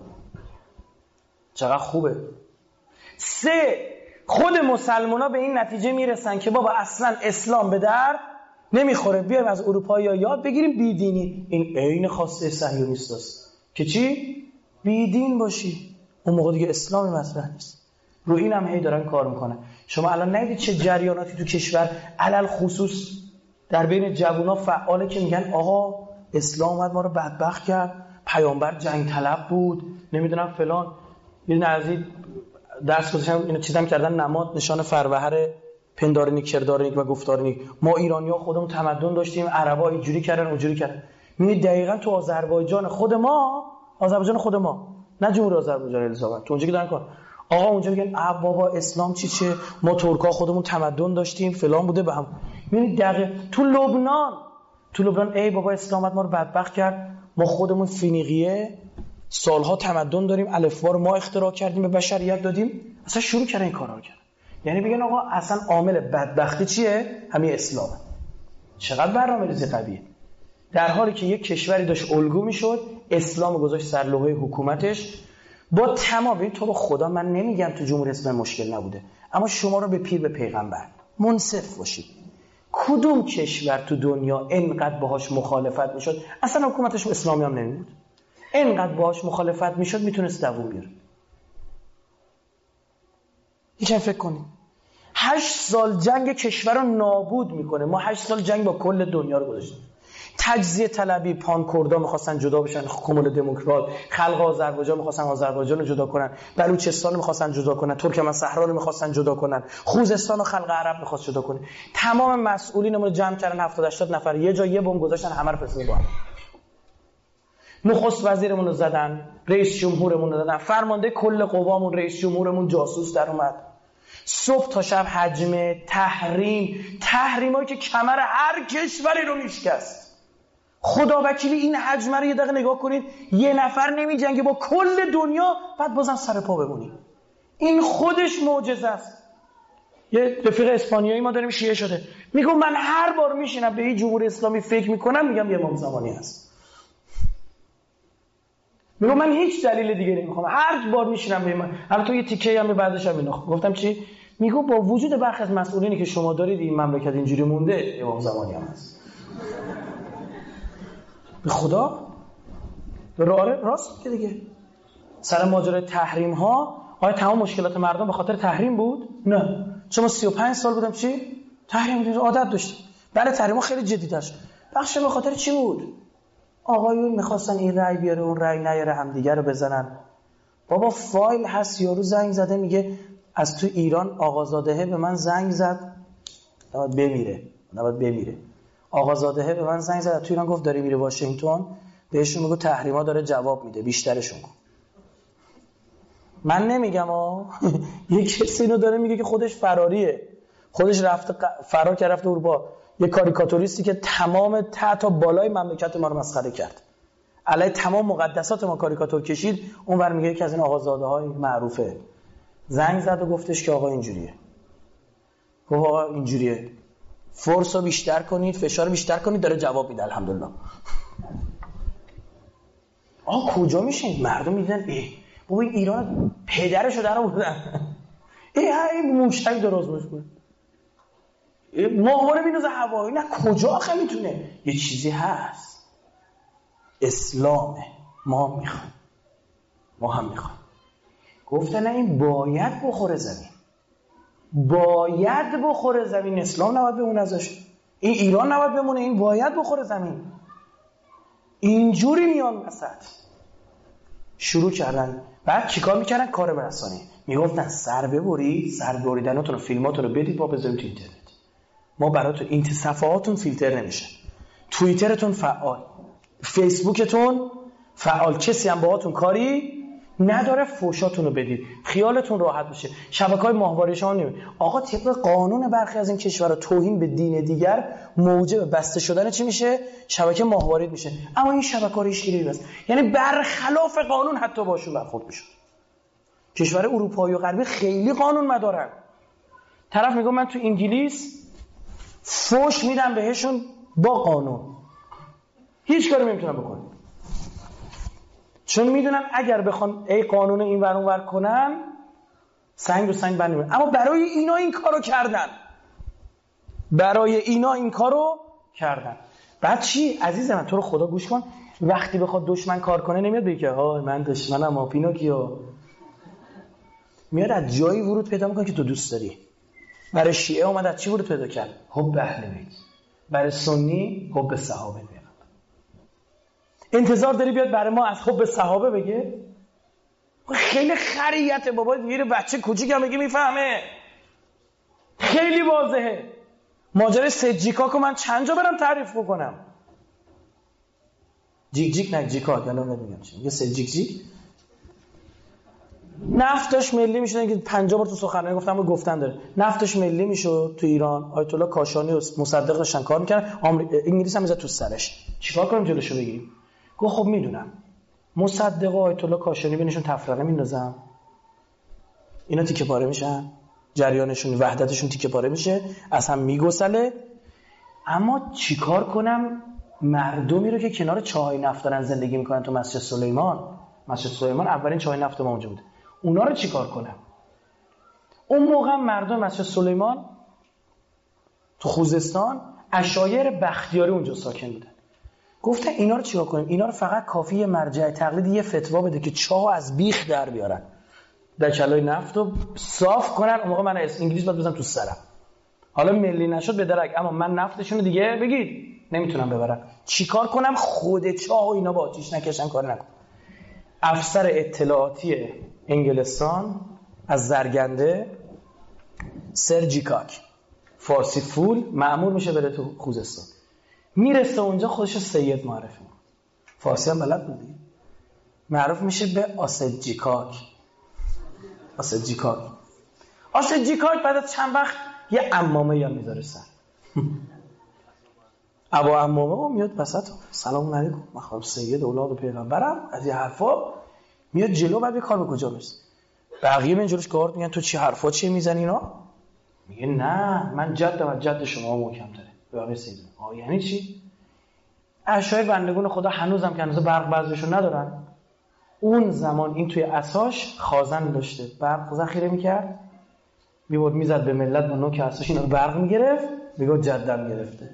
Speaker 2: چقدر خوبه. سه، خود مسلمان‌ها به این نتیجه میرسن که بابا اصلا اسلام به در نمیخوره، بیایم از اروپایی‌ها یاد بگیریم بیدینی. این عین خواسته صهیونیست است که چی؟ بیدین باشی. اون موقع دیگه اسلام مطرح نیست. رو این هم هی دارن کار میکنن. شما الان ندید چه جریاناتی تو کشور علل خصوص در بین جوونا فعاله که میگن آقا اسلام اومد ما رو بدبخت کرد، پیامبر جنگ طلب بود، نمیدونم فلان. یه نزدیک درس گذاشتم اینو چیزام کردن، نماد نشان فروهر پندارنیک، کردارنیک و گفتارنیک. ما ایرانی‌ها خودمون تمدن داشتیم، عربا اینجوری کردن اونجوری کردن. میبینید دقیقاً تو آذربایجان خود ما، نه جمهوری آذربایجان الیزابت، تو اونجا که دارن کار، آقا اونجا میگن بابا اسلام چه ما ترکا خودمون تمدن داشتیم فلان بوده به هم. میبینید دقیقاً تو لبنان ای بابا اسلام ما رو بدبخت کرد، ما خودمون فینیقیه سالها تمدن داریم، الفبا رو ما اختراع کردیم به بشریت دادیم. اصلا شروع کردن این کارا رو کردن. یعنی بگن آقا اصلا عامل بدبختی چیه؟ همین اسلامه. چقدر برنامه‌ریزی قویه. در حالی که یک کشوری داشت الگو میشد، اسلام گذاشت سر لوحه حکومتش با تمام. تو رو خدا من نمیگم تو جمهوری اسلامی مشکل نبوده، اما شما رو به پیر به پیغمبر منصف باشید. کدوم کشور تو دنیا اینقدر باهاش مخالفت میشد، اصلا حکومتش اسلامی هم نمیبود، اینقدر باهاش مخالفت میشد میتونست دووم بیاره؟ یکم فکر کنیم. 8 سال جنگ کشور رو نابود میکنه. ما 8 سال جنگ با کل دنیا رو گذاشتیم. تجزیه طلبی، پانکوردا میخواستن جدا بشن، کمال دموکرات، خلق آذربایجان میخواستن آذربایجان رو جدا کنن، بلوچستان رو میخواستن جدا کنن، ترکمن‌صحرا رو میخواستن جدا کنن، خوزستان و خلق عرب میخواست جدا کنه. تمام مسئولینمون رو جمع کردن 70 80 نفر، یه جا یه بمب گذاشتن، همه رو فرستادن با هم. نخست وزیرمون رو زدن، رئیس جمهورمون رو زدن، فرمانده کل قوامون رئیس جمهورمون جاسوس در اومد. صبح تا شب حجمه، تحریمایی که کمر هر کشوری رو میشکست. خدا وکیلی این حجمه رو یه دقیقه نگاه کنید، یه نفر نمی جنگه با کل دنیا، بعد بازم سر پا بمونی. این خودش معجزه است. یه رفیق اسپانیایی ما داریم شیعه شده، میگم من هر بار میشینم به این جمهوری اسلامی فکر میکنم، میگم یه امام زمانی هست. میگم من هیچ دلیل دیگه نمیخوام، هر بار میشینم به من. البته یه تیکه هم بعدش هم اینو گفتم چی؟ میگم با وجود برخی از مسئولینی که شما دارید این مملکت اینجوری مونده، امام زمانی هم هست. به خدا راست که دیگه سر ماجرای تحریم ها آیا تمام مشکلات مردم به خاطر تحریم بود؟ نه. چون 35 سال بودم چی؟ تحریم عادت داشتم. برای تحریم ها خیلی جدی‌تر شد. بخش به خاطر چی بود؟ آقایون میخواستن این رأی بیاره اون رأی نیاره همدیگه رو بزنن. بابا فایل هست، یارو زنگ زده میگه از تو ایران آقازاده به من زنگ زد نباید بمیره. آقازاده به من زنگ زد تو ایران گفت داره میره واشنگتن، بهشون میگه تحریما داره جواب میده، بیشترشون کن. من نمیگم یه کسی اینو داره میگه که خودش فراریه، خودش فرار کرده رفته اروپا. یه کاریکاتوریستی که تمام تا بالای مملکت ما رو مسخره کرد، علیه تمام مقدسات ما کاریکاتور کشید، اونور میگه یکی از این آقازاده‌های معروفه زنگ زد و گفتش که آقا اینجوریه. گفت آقا اینجوریه، فورس رو بیشتر کنید، فشار رو بیشتر کنید، داره جواب میده. الحمدلله. آقا کجا میشین؟ مردم میدن بابا این ایران پدرشو در آوردن. این موشک درست میشه. ماهواره بینوزه هوایی، نه کجا آخه میتونه؟ یه چیزی هست، اسلامه. ما هم میخوایم. گفتن نه این باید بخوره زمین، اسلام نباید بمونه ازش، این ایران نباید بمونه، این باید بخوره زمین. اینجوری میان وسط شروع کردن. بعد چیکار میکردن؟ کار برسانی. میگفتن سر بریدناتون و فیلماتون رو بدید با بذاریم تو اینترنت. ما براتون این صفحاتون فیلتر نمیشه، توییترتون فعال، فیسبوکتون فعال، کسی هم باهاتون کاری نداره، فوشاتون رو بدید، خیالتون راحت بشه. شبکه‌های ماهواره شما نمی آقا طبق قانون برخی از این کشورها توهین به دین دیگر موجب بسته شدن چی میشه؟ شبکه ماهواره میشه. اما این شبکه‌ها رو هیچ کی نمی‌بسته، یعنی برخلاف قانون حتی باشون برخورد میشه. کشور اروپایی و غربی خیلی قانون مدارن. طرف میگه من تو انگلیس فوش میدم بهشون با قانون، هیچ کاری نمیتونم بکنم، چون میدونن اگر بخوان ای قانون این ور اون ور کنن سنگ رو سنگ بند نمی‌کنن. اما برای اینا این کارو کردن. بعد چی؟ عزیز من تو رو خدا گوش کن، وقتی بخواد دشمن کار کنه نمیاد بگه که ها من دشمنم پینوکیو، میاد از جایی ورود پیدا میکنه که تو دوست داری. برای شیعه اومد از چی ورود پیدا کرد؟ حب اهل بیت. برای سنی حب صحابه. انتظار داری بیاد برای ما از حب صحابه بگه؟ خیلی خریته بابا، یه بچه کوچیک هم بگه میفهمه، خیلی واضحه. ماجرای سجیکاک رو من چند جا برم تعریف بکنم. جیک نه جیکاک، الان نمیگم چی یه سجیک نفتش ملی میشه که 50 بار تو سخنرانی گفتن داره. نفتش ملی میشه تو ایران. آیت الله کاشانی و مصدق داشتن کار میکردن، انگلیس هم میذاره تو سرش. چیکار کنیم جلوشو بگیریم؟ گفت خب میدونم مصدق و آیت الله کاشانی بینشون تفرقه میندازم، اینا تیکه پاره میشن، جریانشون وحدتشون تیکه پاره میشه، از هم میگسله. اما چیکار کنم مردمی رو که کنار چاه نفت دارن زندگی میکنن تو مسجد سلیمان اولین چاه نفت ما اونجا بوده، اونا رو چیکار کنم؟ اون موقع مردم مسجد سلیمان تو خوزستان عشایر بختیاری اونجا ساکن بودن. گفتن اینا رو چیکار کنیم؟ اینا رو فقط کافیه مرجع تقلیدی یه فتوا بده که چاه از بیخ در بیارن، دکلای نفت رو صاف کنن. اون موقع من انگلیس باید بزنم تو سرم، حالا ملی نشد به درک، اما من نفتشون رو دیگه بگید نمیتونم ببرم. چیکار کنم؟ خود چاه و اینا با آتیش نکشن، کار نکن. افسر اطلاعاتی انگلستان از زرگنده سر جیکاک، فارسی فول، مأمور میشه بره تو خوزستان. میرسه اونجا خودشو سید معرفی میکنه، فارسی هم بلد بودی، معروف میشه به آسد جیکاک. بعد از چند وقت یه عمامه یا میذاره سر ابا عمامه میاد وسط، سلام علیکم من خودم سید اولاد و پیغمبرم، از این حرفا میاد جلو. بعد به کار به کجا میرسه؟ بقیه من جلوش گارد میگن تو چی حرفا چی میزنی اینا؟ میگه نه من جدم از جد شما محکم تره. بقیه سید یعنی چی؟ اشای بندگان خدا هنوزم که هنوز برق بعضیشون ندارن، اون زمان این توی عصاش خازن داشته، برق ذخیره میکرد، میبرد میزد به ملت با نوک عصاش اینا رو برق میگرفت، میگفت جدم گرفته.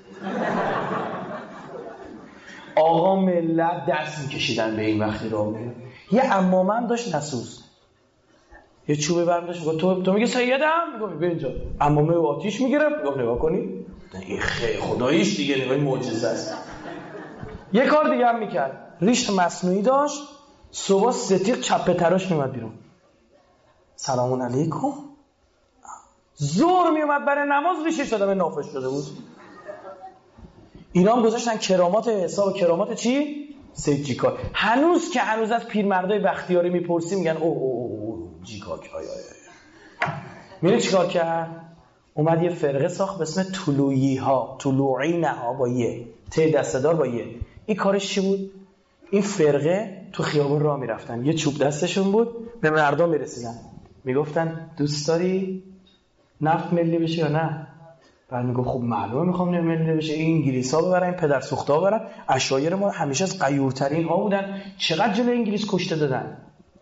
Speaker 2: آقا ملت دست میکشیدن به این وقتی راه میره. یه عمامه هم داشت نسوز، یه چوبه برم داشت، میگفت تو میگه سیدم، میگفت بیا اینجا، عمامه و آتیش میگرفت، میگفت نگاه کنی این خیلی خداییش دیگه نگاه معجزه است. یه کار دیگه هم میکرد، ریش مصنوعی داشت، صبح ستیق چپه تراش میومد بیرون، سلام علیکم، زور میومد برای نماز ریشش دادم نافش شده بود. اینا هم گذاشتن کرامات حساب کرامات چی؟ سید جیکاک. هنوز که هنوز از پیرمردای بختیاری میپرسی میگن او جیکاک های. میره چیکار کرد؟ اومد یه فرقه ساخت به اسم طلوعی ها، طلوعی نه ها با یه ت دستدار با یه. این کارش چی بود؟ این فرقه تو خیابون راه میرفتن، یه چوب دستشون بود، به مردم میرسیدن، میگفتن دوست داری نفت ملی بشه یا نه؟ بعد میگفت خب معلومه میخوام نفت ملی بشه، این انگلیس‌ها ببرن، این پدر سوخت‌ها ببرن. عشایر ما همیشه از غیورترین ها بودن، چقدر جلوی انگلیس کشته دادن.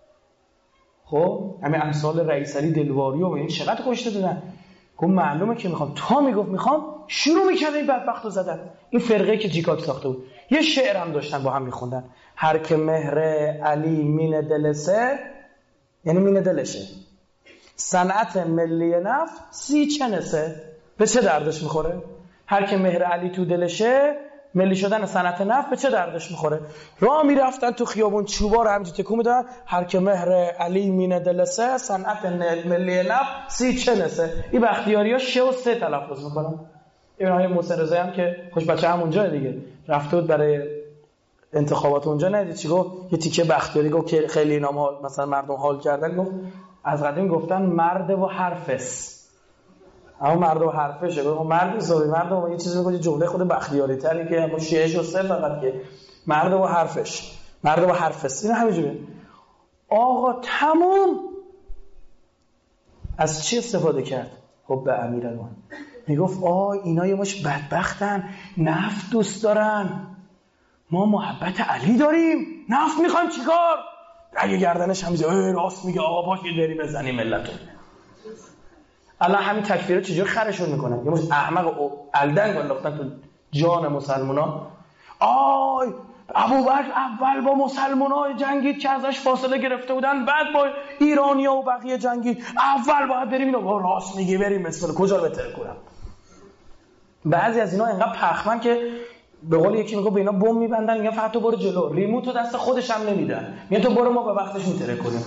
Speaker 2: خب همین امثال رئیس علی دلواری و این چقدر کشته دادن. گفت معلومه که میخوام، تا میگفت میخوام شروع میکرد این بدبختو زدن. این فرقه که جیکاک ساخته بود، یه شعر هم داشتن با هم میخوندن، هر که مهر علی مین دلسه، یعنی مین دلشه، صنعت ملی نفت سی چنسه. به چه دردش میخوره؟ هر که مهر علی تو دلشه، ملی شدن صنعت نفت به چه دردش میخوره؟ راه میرفتن تو خیابون چوبا رو همینجوری تکون میدادن، هر که مهر علی مین دلسه، صنعت ملی نفت سی چنسه. این بختیاری‌ها شه و سه تلفظ میکنن. این های محسن رضایی هم که خوش بچه هم اونجا دیگه رفته بود برای انتخابات اونجا، ندید چی گفت؟ یه تیکه بختیاری گفت که خیلی اینا حال مثلا مردم حال کردن، گفت از قدیم گفتن مرد و حرفس، اما مرد و حرفشه. گفت مرد حسابی، مرد و یه چیزی میگه جمله خود بختیاری تری که اما شیش و سه فقط که مرد و حرفش، مرد و حرفس. اینا همینجوریه. آقا تموم از چی استفاده کرد؟ خب به امیرالمومنین میگفت اینا یه مش بدبختن، نفت دوست دارن، ما محبت علی داریم، نفت میخوایم چیکار؟ اگه گردنش هم میزه راست میگه آقا باش یه دری بزنیم ملتو. الان همین تکفیرها چجور خرشون میکنن؟ یه مش احمق و الدنگ انداختن تو جان مسلمونا. ابوبکر اول با مسلمونا جنگید که ازش فاصله گرفته بودن، بعد با ایرانیا و بقیه جنگید، اول باید بریم اینو. راست میگی بریم مثلا کجا رو بهتر کنم؟ بعضی از اینا انقدر پخمن که به قول یکی میگه به اینا بم میبندن، میگن فقط تو برو جلو، ریموتو دست خودش هم نمیدن، میگن تو برو ما به وقتش میتره کنیم.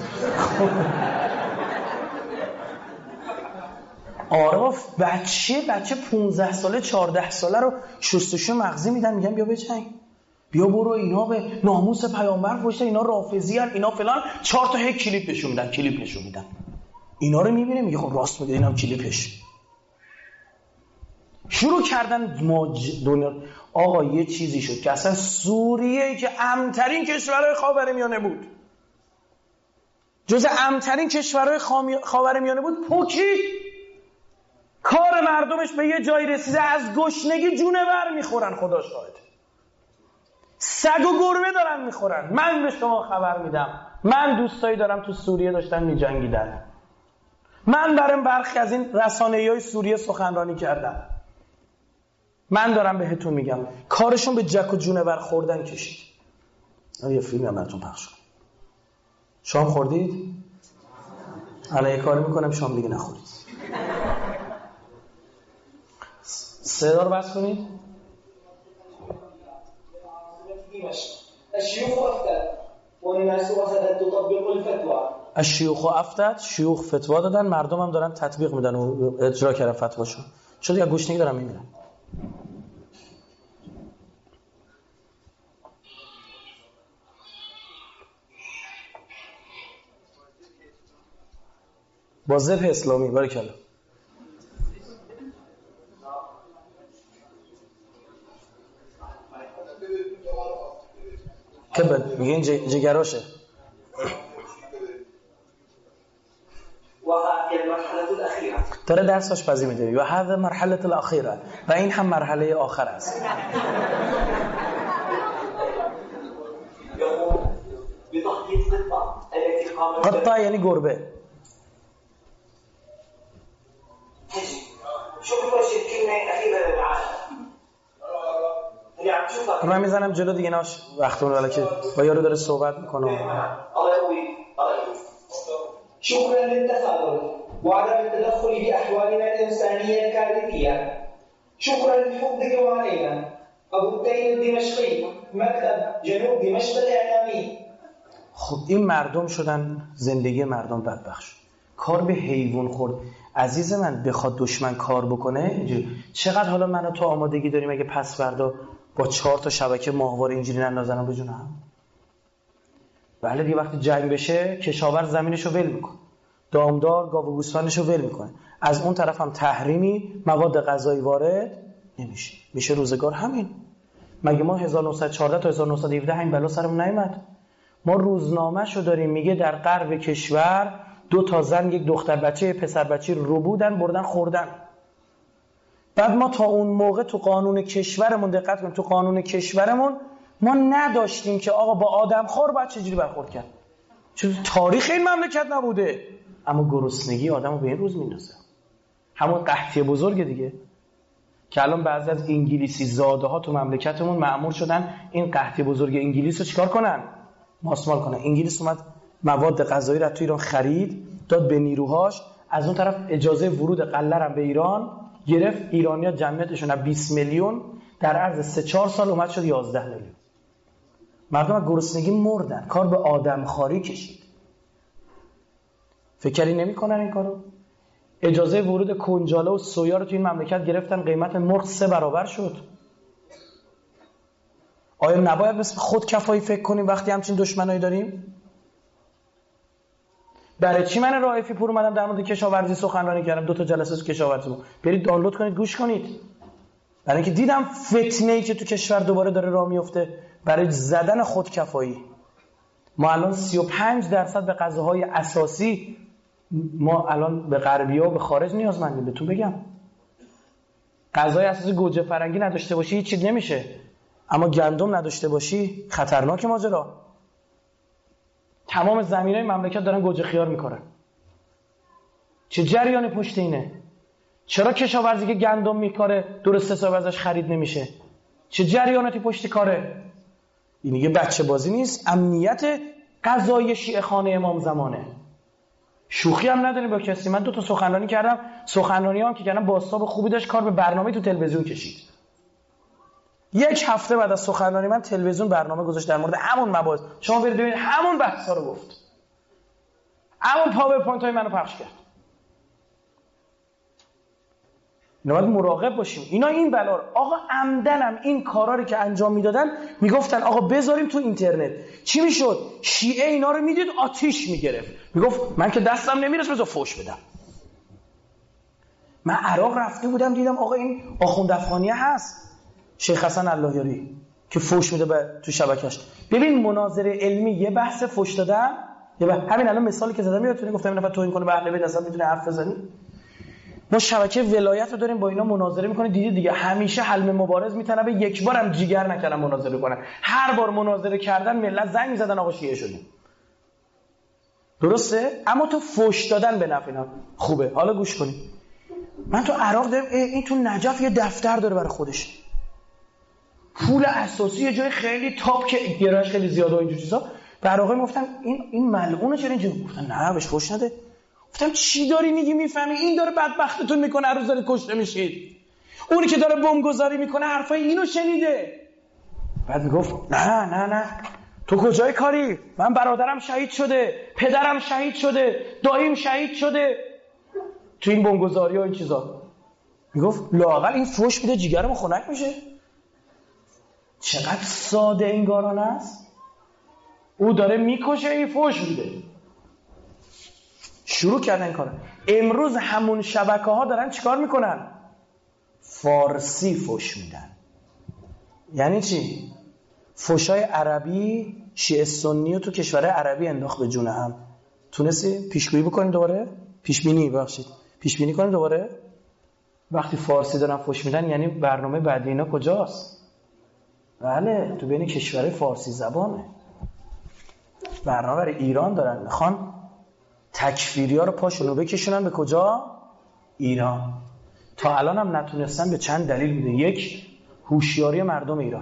Speaker 2: آره بچه 15 ساله 14 ساله رو شستشو مغزی میدن، میگن بیا بجنگ، بیا برو، اینا به ناموس پیامبر پشت، اینا رافضی ان، اینا فلان، 4 تا هک کلیپ نشون میدن. اینا رو میبینه میگه خب راست میگه، اینم کلیپش. شروع کردن دنیا. آقا یه چیزی شد که اصلا سوریه که امن‌ترین کشورهای خاورمیانه بود، جز امن‌ترین کشورهای خاورمیانه بود، پوکید. کار مردمش به یه جایی رسیده از گشنگی جونور میخورن، خدا شاهد، سگ و گربه دارن میخورن. من به شما خبر میدم، من دوستایی دارم تو سوریه داشتن میجنگیدن، من برام برخی از این رسانه‌های سوریه سخنرانی کردم، من دارم بهتون میگم کارشون به جک و جونور خوردن کشید. یه فیلمی هم براتون پخش کنم. شام خوردید؟ الان یه کاری میکنم شام دیگه نخورید. صدا رو بس کنید. الشیوخ افتد، شیوخ فتوا دادن، مردم هم دارن تطبیق میدن و اجرا کردن فتواشون. چون دیگه گوشنگی دارن میمیرن. با ذبح اسلامی بارکالله. کبد میگه این جگراشه. داره درس آشپزی میده و هذا مرحله الاخیره، و این هم مرحله آخر است. قطع یعنی گربه. من میزنم جلو دیگه ناش وقتون رو که با یارو داره صحبت میکنه.
Speaker 3: شكرا للتفاضل وعدم التدخل بأحوالنا الإنسانية الكارثية. شكرا لحبك وعلينا. أبو التين الدمشقي، مكتب جنوب دمشق الإعلامي.
Speaker 2: خب این مردم شدن زندگی مردم بدبخت شد. کار به حیوان خورد. عزیز من بخواد دشمن کار بکنه چقدر حالا من و تو آمادگی داریم اگه پس فردا با 4 تا شبکه ماهواره اینجوری نندازن به جون هم؟ بله دیگه وقتی جنگ بشه کشاورز زمینشو ول میکنه، دامدار گاو و گوسفندشو ول میکنه، از اون طرف هم تحریمی مواد غذایی وارد نمیشه. میشه روزگار همین. مگه ما 1914 تا 1917 این بلا سرمون نیامد؟ ما روزنامه‌شو داریم میگه در غرب کشور 2 تا زن 1 دختر بچه پسر بچه رو بودن بردن خوردن. بعد ما تا اون موقع تو قانون کشورمون دقت کنیم، تو قانون کشورمون ما نداشتیم که آقا با آدمخوار باید چجوری برخورد کرد. چون تاریخ این مملکت نبوده. اما گرسنگی آدمو به این روز میندازه. همون قحطی بزرگ دیگه که الان بعضی از انگلیسی زاده ها تو مملکتمون مأمور شدن این قحطی بزرگ انگلیس رو چیکار کنن؟ ماسمال کنن. انگلیس اومد مواد غذایی رو تو ایران خرید، داد به نیروهاش، از اون طرف اجازه ورود قله رو به ایران گرفت. ایرانی‌ها جمعیتشون 20 میلیون در عرض 3-4 سال اومد شد 11 میلیون. مردم از گرسنگی مردن. کار به آدمخواری کشید. فکری نمی‌کنن این کارو؟ اجازه ورود کنجاله و سویا رو تو این مملکت گرفتن، قیمت مرغ 3 برابر شد. آیا نباید به خود کفایی فکر کنیم وقتی همچین دشمنایی داریم؟ برای چی من رائفی پور اومدم در مورد کشاورزی سخنرانی کردم؟ 2 تا جلسه کشاورزی بود. برید دانلود کنید گوش کنید. برای اینکه دیدم فتنه‌ای که تو کشور دوباره داره راه میفته برای زدن خودکفایی. ما الان 35% به غذاهای اساسی ما الان به غربی‌ها و به خارج نیازمندیم. بهتون بگم غذای اساسی گوجه فرنگی نداشته باشی هیچ چیز نمیشه، اما گندم نداشته باشی خطرناک ماجرا. تمام زمینای مملکت دارن گوجه خیار میکنن. چه جریانی پشت اینه؟ چرا کشاورزی که گندم میکاره درست حساب ازش خرید نمیشه؟ چه جریاناتی پشت کاره؟ این دیگه بچه بازی نیست. امنیت غذایی شیعه خانه امام زمانه. شوخی هم نداریم با کسی. من 2 تا سخنرانی کردم، سخنرانی هم که کردم بازتاب خوبی داشت، کار به برنامه تو تلویزیون کشید. 1 هفته بعد از سخنرانی من تلویزیون برنامه گذاشت در مورد همون مباحث. شما برید ببینید همون بحثا رو گفت. همون پاورپوینت های منو پخش کرد. اینا باید مراقب باشیم. اینا این بلا رو آقا عمدنم این کارا رو که انجام میدادن میگفتن آقا بذاریم تو اینترنت. چی میشد؟ شیعه اینا رو میدید آتیش میگرفت. میگفت من که دستم نمیرسه بذار فوش بدم. من عراق رفته بودم دیدم آقا این آخوند افغانیه هست، شیخ حسن اللهیاری که فوش میده به تو شبکه‌اش. ببین مناظره علمی یه بحث فوش دادن، همین الان مثالی که زدم یادتونه گفتم این نفر توهین کنه به اهل بیت اصلا میتونه حرف بزنی. ما شبکه ولایت رو داریم با اینا مناظره میکنه. دیدید دیگه همیشه حلم مبارز میتنه، یک بار هم جیگر نکردن مناظره کنن. هر بار مناظره کردن ملت زنگ میزدن آقا شیعه شدیم. درسته؟ اما تو فوش دادن به نفع اینا خوبه. حالا گوش کنید. من تو عراق دارم این تو نجف یه دفتر داره برای خودش. پول اساسی یه جای خیلی تاپ که گرایش خیلی زیاده و اینجور چیزا. در واقع گفتم این ملعونه چرا اینجوری؟ گفتن نه بهش فوش نده. گفتم چی داری میگی میفهمی؟ این داره بدبختتون میکنه، هر روز دارید کشته میشید. اونی که داره بمبگذاری میکنه حرفای اینو شنیده. بعد میگفت نه تو کجای کاری؟ من برادرم شهید شده، پدرم شهید شده، داییم شهید شده تو این بمبگذاری و این چیزا. میگفت لااقل این فوش میده جیگرم خنک میشه. چقدر ساده انگارانه است. او داره میکشه این فوش میده. شروع کردن این کارو. امروز همون شبکه‌ها دارن چیکار میکنن؟ فارسی فوش میدن. یعنی چی؟ فوشای عربی شیعه سنی رو تو کشورهای عربی انداخت به جون هم. تونستی پیشگویی بکنیم دوباره؟ پیشبینی کنیم دوباره؟ وقتی فارسی دارن فوش میدن یعنی برنامه بعدی اینا کجاست؟ بله تو بین کشورهای فارسی زبانه. برنامه برای ایران دارن، میخوان تکفیری ها رو پاشونو بکشونن به کجا؟ ایران. تا الان هم نتونستن به چند دلیل میده. یک، هوشیاری مردم ایران.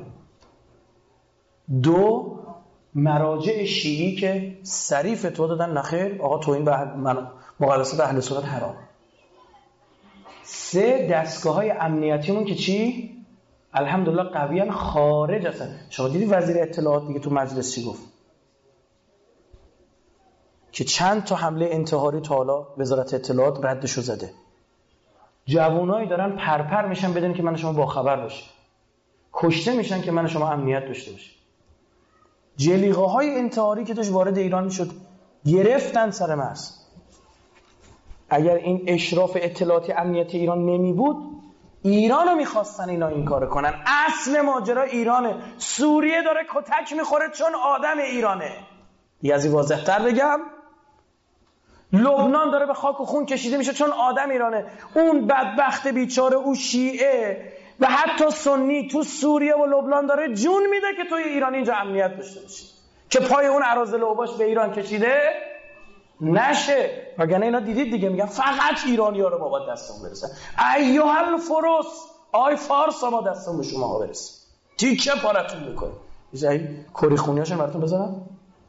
Speaker 2: دو، مراجع شیعی که صریح فتوا دادن نخیر آقا توهین به مقدسات اهل سنت حرام. سه، دستگاه‌های امنیتیمون که چی؟ الحمدلله قویان، خارج هستن. شما دیدی وزیر اطلاعات دیگه تو مجلس چی گفت؟ که چند تا حمله انتحاری تا حالا وزارت اطلاعات ردشو زده. جوانایی دارن پرپر میشن بدون که من شما با خبر باشیم. کشته میشن که من شما امنیت داشته باشیم. جلیقه‌های انتحاری که توش وارد ایران میشد گرفتن سر مرز. اگر این اشراف اطلاعاتی امنیتی ایران نمی بود، ایرانو میخواستن اینا این کارو کنن. اصل ماجرا ایرانه. سوریه داره کتک میخوره چون آدم ایرانه. دیگه از این واضح‌تر بگم؟ لبنان داره به خاک و خون کشیده میشه چون آدم ایرانه. اون بدبخت بیچاره، او شیعه و حتی سنی تو سوریه و لبنان داره جون میده که توی ایران اینجا امنیت داشته باشه، که پای اون اراذل اوباش به ایران کشیده نشه. وگرنه اینا دیدید دیگه میگن فقط ایرانی‌ها رو ما باید دستمون برسن. ایها الفرس، آی فارس ما دستمون به شما برسه. تیکه پارتون میکنه. یه کری خونیاشون براتون بذارم.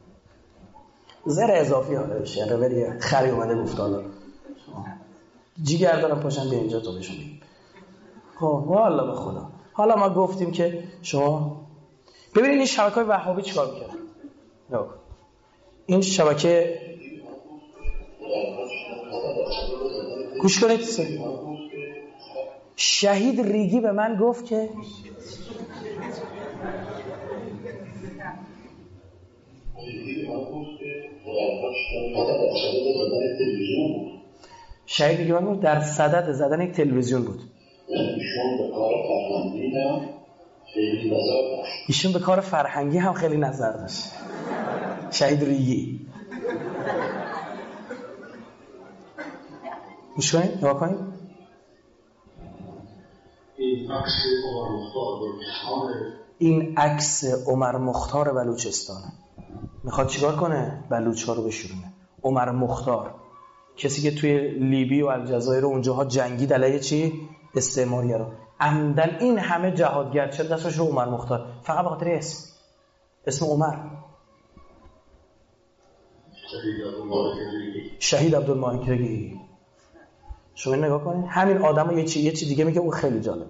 Speaker 2: زر اضافی حالا بشه. ربری خری اومده گفت حالا جیگر دارم پاشم بیا اینجا تو بهشون بگیم. خب والله به خدا. حالا ما گفتیم که شما ببینید این شبکه‌های وهابی چیکار می‌کنن. این شبکه گوش کنید. شهید ریگی به من گفت که شهید ریگی به من گفت در صدد زدن یک تلویزیون بود. ایشون به کار فرهنگی هم خیلی نظر داشت. شهید ریگی گوش کنید، نگاه کنید. این عکس عمر مختار بلوچستانه. میخواد چیکار کنه؟ بلوچ‌ها رو بشورونه. عمر مختار، کسی که توی لیبی و الجزایر و اونجاها جنگید علیه چی؟ استعماریه رو. عمدن این همه جهادگر چه دستش رو عمر مختار؟ فقط به خاطر اسم عمر. شهید عبدالماهی ریگی. شما نگاه کنید همین آدمو یه چی دیگه میگه اون خیلی جالب.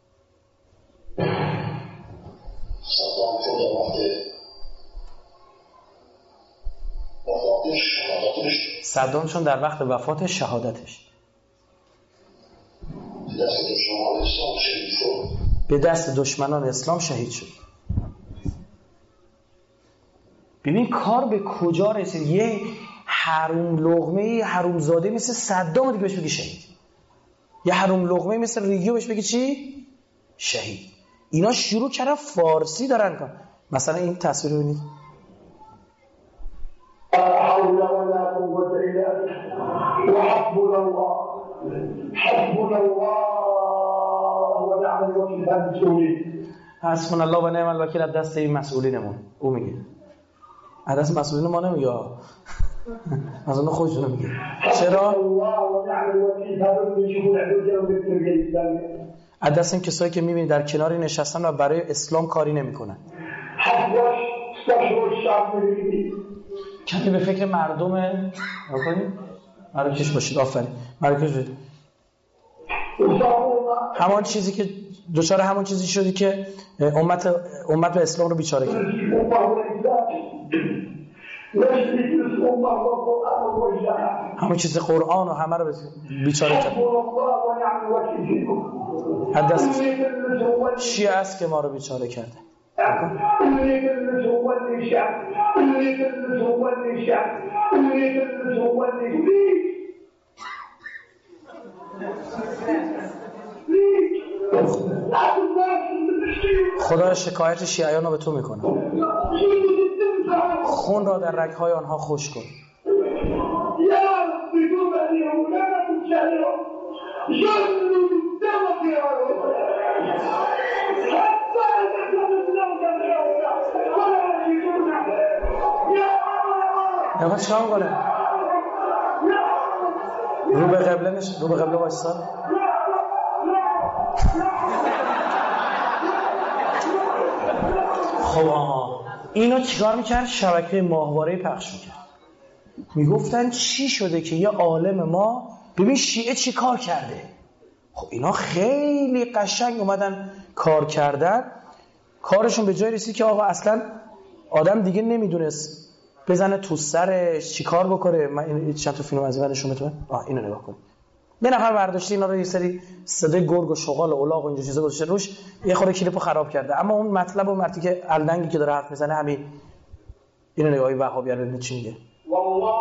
Speaker 2: صدام چون در وقت وفات شهادتش به دست دشمنان اسلام شهید شد. ببین کار به کجا رسید. یه حروم لقمه حرومزاده مثل صدام دیگه بهش بگی شهید، یه حروم لقمه مثل ریگیو بهش بگی چی؟ شهید. اینا شروع کردن فارسی دارن کن. مثلا این تصویر رو ببینید. حول ولا قوة الا بالله وحسبنا الله حسبنا الله ونعم الوکیل. حسبنا الله و نعم الوکیل از دست این مسئولینمون. او میگه از دست مسئولین ما نمیگه، از اون خودشون میگه. چرا؟ از دست این کسایی که میبینی در کناری نشستن و برای اسلام کاری نمیکنن. کمی به فکر مردم مراکش باشید. آفرین مراکش باشید. همان چیزی که دوچار همون چیزی شدی که امت و اسلام رو بیچاره کرد. همون چیز قرآن و همه رو بیچاره کرد. حدث شیعه است که ما رو بیچاره کرده. خدا شکایت شیعیان رو به تو میکنه. خون را در رگهای آنها خوش کن. یا چیکار میکنه؟ رو به قبله وایسا. خب اینو چیکار میکرد؟ شبکه ماهواره‌ای پخش میکرد. میگفتن چی شده که یه عالم ما ببین شیعه چی کار کرده. خب اینا خیلی قشنگ اومدن کار کردن. کارشون به جای رسید که آقا اصلا آدم دیگه نمیدونست بزنه تو سرش چی کار بکنه. من این چند تا فیلم از این نشون میدم. اینو نگاه کن. یه نفر برداشته اینا رو یه سری صدای گرگ و شغال و الاغ و اینجور چیزا گذاشته روش، یه خورده کلیپو خراب کرده. اما اون مطلب و مرتی که الدنگی که داره حرف میزنه همین. اینو نگاهی وهابیان ببینید چی میگه.
Speaker 4: والله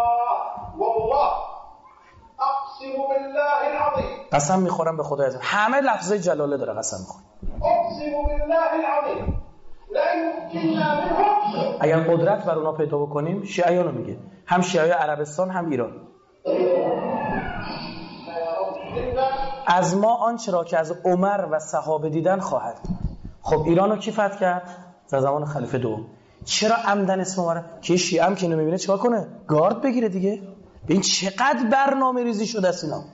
Speaker 4: اقسم بالله العظیم،
Speaker 2: قسم میخورم به خدای عظیم. همه لفظای جلاله داره قسم میخوره.
Speaker 4: اقسم بالله العظیم لا يمكننا منهم.
Speaker 2: اگر قدرت بر اونا پیدا بکنیم، شیعیانو میگه، هم شیعای عربستان هم ایران، از ما آنچه را که از عمر و صحابه دیدن خواهد. خب ایرانو کی فتح کرد؟ در زمان خلیفه دوم. چرا عمدن اسم عمر؟ که شیعه هم که اینو میبینه چیکار کنه؟ گارد بگیره دیگه. ببین چقدر برنامه ریزی شده است اینا.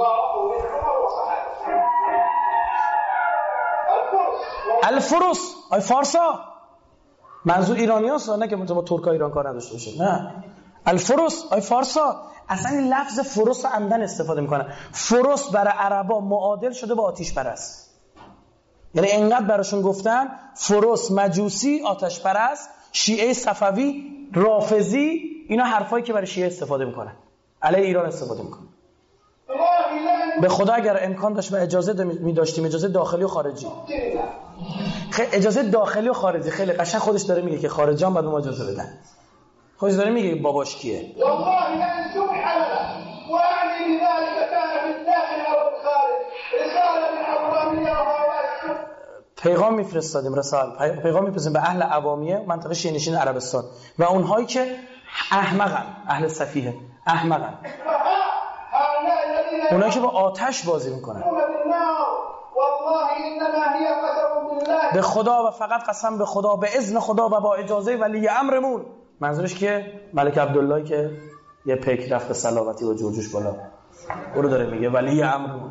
Speaker 2: الفرس آی فارسا، منظور ایرانیاست، نه که با ترکا ایران کار نداشته باشه. نه، الفرس آی فارسا. اصلا این لفظ فرس رو عمدن استفاده میکنن. فرس برای عربا معادل شده با آتش پرست. یعنی انقدر براشون گفتن فرس مجوسی، آتش پرست، شیعه صفوی، رافضی، اینا حرفایی که برای شیعه استفاده میکنن، علیه ایران استفاده میکنن. به خدا اگر امکان داشت و اجازه می‌داشتیم، اجازه داخلی و خارجی، اجازه داخلی و خارجی خیلی قشنگ خودش داره میگه که خارجیان باید به ما اجازه بدن. خودش داره میگه باباش کیه.
Speaker 4: والله لن سبحانه واعني بذلك كان في الداخل او الخارج رساله من عواميه وهوائي.
Speaker 2: پیغام میفرستادیم، پیغام میفرستیم به اهل عوامیه منطقه شیعه نشین عربستان و اونهایی که احمقن، اهل سفیه، احمقن، اونایی که با آتش بازی میکنن. به خدا و فقط قسم به خدا، به اذن خدا و با اجازه ولی امرمون. منظورش که ملک عبدالله که یه پیک رفت به صلابتی و جوجوش بالا، او رو داره میگه ولی امرمون.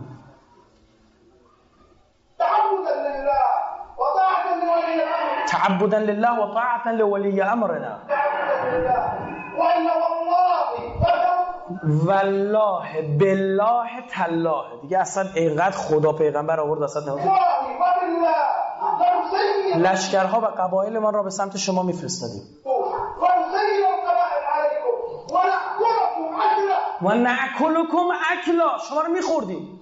Speaker 2: تعبدا لله و طاعتا لولی امرنا. والله بالله تالله. دیگه اصلا اینقدر خدا پیغمبر آورد اصلا نمیشه. لشکرها و قبایل من را به سمت شما میفرستادیم و نأکلکم اکلا، شما رو میخوردیم.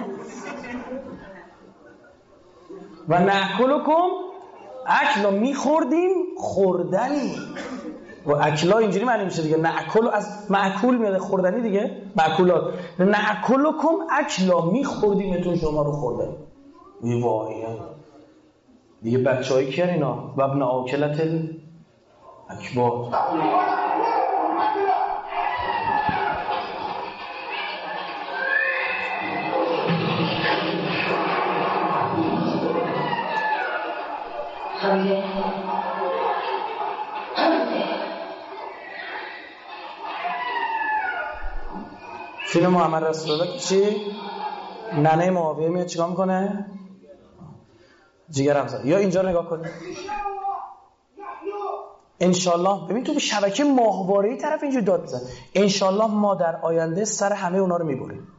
Speaker 2: و نأکلکم اکلا، میخوردیم خوردنی. و اکلا اینجوری معنی میشه دیگه، نأکل از مأکول میاد، خوردنی دیگه، مأکولات. نأکلکم اکلا، میخوردیمتون شما رو خوردنی. وای دیگه بچه‌ای کیان اینا؟ و ابن آکلت اکبار. فیلم محمد رسول الله که چی؟ ننه معاویه میاد چیکار میکنه؟ جیگرم زد. یا اینجا نگاه کنید انشالله. ببین تو به شبکه ماهواره‌ای طرف اینجور داد بزن. انشالله ما در آینده سر همه اونا رو میبریم.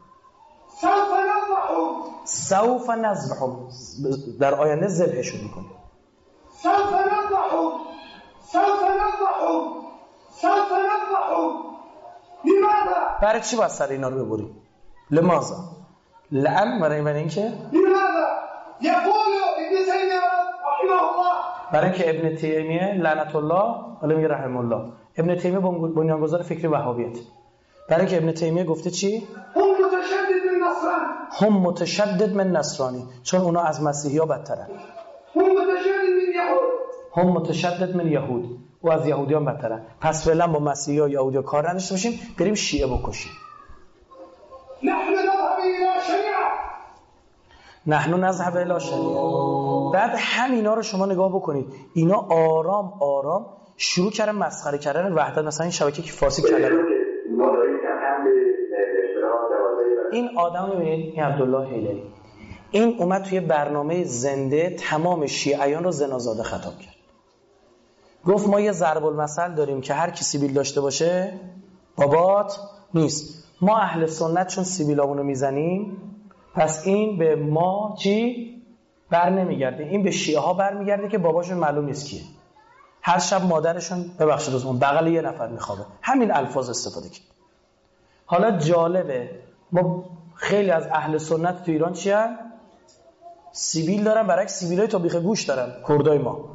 Speaker 2: سوف نذبحهم، در آینده ذبحشون میکنیم.
Speaker 4: سوف نذبحهم. لماذا؟
Speaker 2: برای چی باید سر اینا رو ببریم؟ لماذا؟ لعن برای اینکه
Speaker 4: لماذا؟ يقول ابن تيمية رحمه الله،
Speaker 2: برای اینکه ابن تیمیه لعنت الله، ولی میگه رحم الله، ابن تیمیه بنیانگذار فکری وهابیت. برای اینکه ابن تیمیه گفته چی؟ هم متشدد من نصرانی، چون اونا از مسیحی ها بدترن. هم متشدد من یهود، و از یهودیان بدترن. پس فعلا با مسیحی ها یهودی ها کار نداشته باشیم، بریم شیعه بکشیم. نحن نذهب الی شریعه. بعد همینا رو شما نگاه بکنید، اینا آرام آرام شروع کردن مسخره کردن وحدت. مثلا این شبکه که فارسی کلمه این آدم ببینید، این عبدالله حیدری، این اومد توی برنامه زنده تمام شیعیان رو زنازاده خطاب کرد. گفت ما یه ضرب المثل داریم که هر کی سیبیل داشته باشه بابات نیست. ما اهل سنت چون سیبیلامونو میزنیم پس این به ما چی؟ بر نمیگرده. این به شیعه ها بر میگرده که باباشون معلوم نیست کیه. هر شب مادرشون ببخشید دوستان بغل یه نفر میخوابه. همین الفاظ استفاده کرد. حالا جالبه ما خیلی از اهل سنت تو ایران چی هن؟ سیبیل دارن، برعکس سیبیلای تا بیخ گوش دارن کردای ما.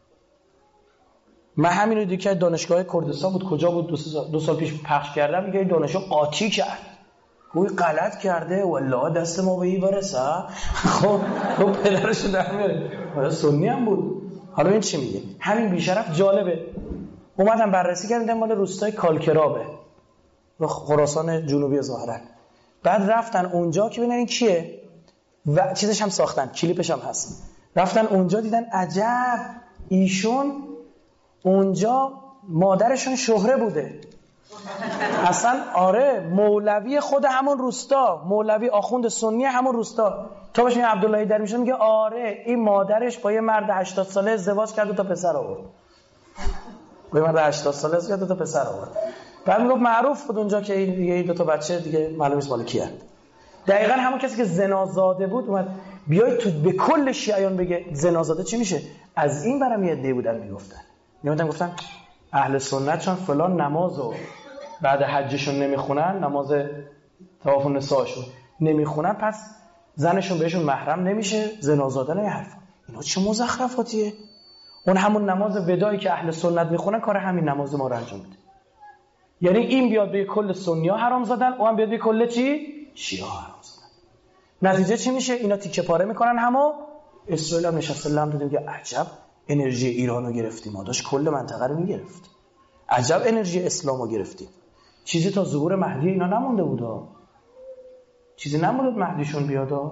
Speaker 2: من همینو دیگه که دانشگاه کردستان بود، کجا بود، دو سال پیش پخش کردم، میگه دانشگاه قاطی کرد، گوی غلط کرده والله دست ما به این برسه. خب پدرشو در میاره، حالا سنی هم بود. حالا این چی میگه؟ همین بیشرف جالبه. اومدم بررسی کردم مال روستای کالکرابه و خراسان جنوبی ظاهرا. بعد رفتن اونجا که ببینن این کیه و چیزش هم ساختن، کلیپش هم هست. رفتن اونجا دیدن عجب ایشون اونجا مادرشون شهره بوده. اصلا آره مولوی خود همون روستا، مولوی آخوند سنی همون روستا. تا بهش میگه عبدالله حیدری میشه، میگه آره این مادرش با یه مرد 80 ساله ازدواج کرد و تا پسر آورد. با یه مرد 80 ساله ازدواج کرد و تا پسر آورد. بعد میگفت معروف بود اونجا که این دیگه دو تا بچه دیگه معلوم نیست مال کیه. دقیقاً همون کسی که زنازاده بود اومد بیای تو به کل شیعیان بگه زنازاده چی میشه. از این برام یه عده بودن میگفتن. میومدن گفتن اهل سنت چون فلان نمازو بعد حجشون نمیخونن، نماز طواف النساءشون نمیخونن، پس زنشون بهشون محرم نمیشه، زنازاده نه حرف. اینا چه مزخرفاتیه؟ اون همون نماز ودایی که اهل سنت میخونن کار همین نماز ما رو انجام میده. یعنی این بیاد به کل سنی‌ها حرام زدن، اون هم بیاد به کل چی؟ شیعه حرام زدن. نتیجه چی میشه؟ اینا تیکه پاره میکنن همو. اسرائیل هم نشسته لم دادیم که عجب انرژی ایرانو گرفتیم، ما داشت کل منطقه رو میگرفت. عجب انرژی اسلامو گرفتیم. چیزی تا ظهور مهدی اینا نمونده بودا. چیزی نمونده مهدیشون بیادا.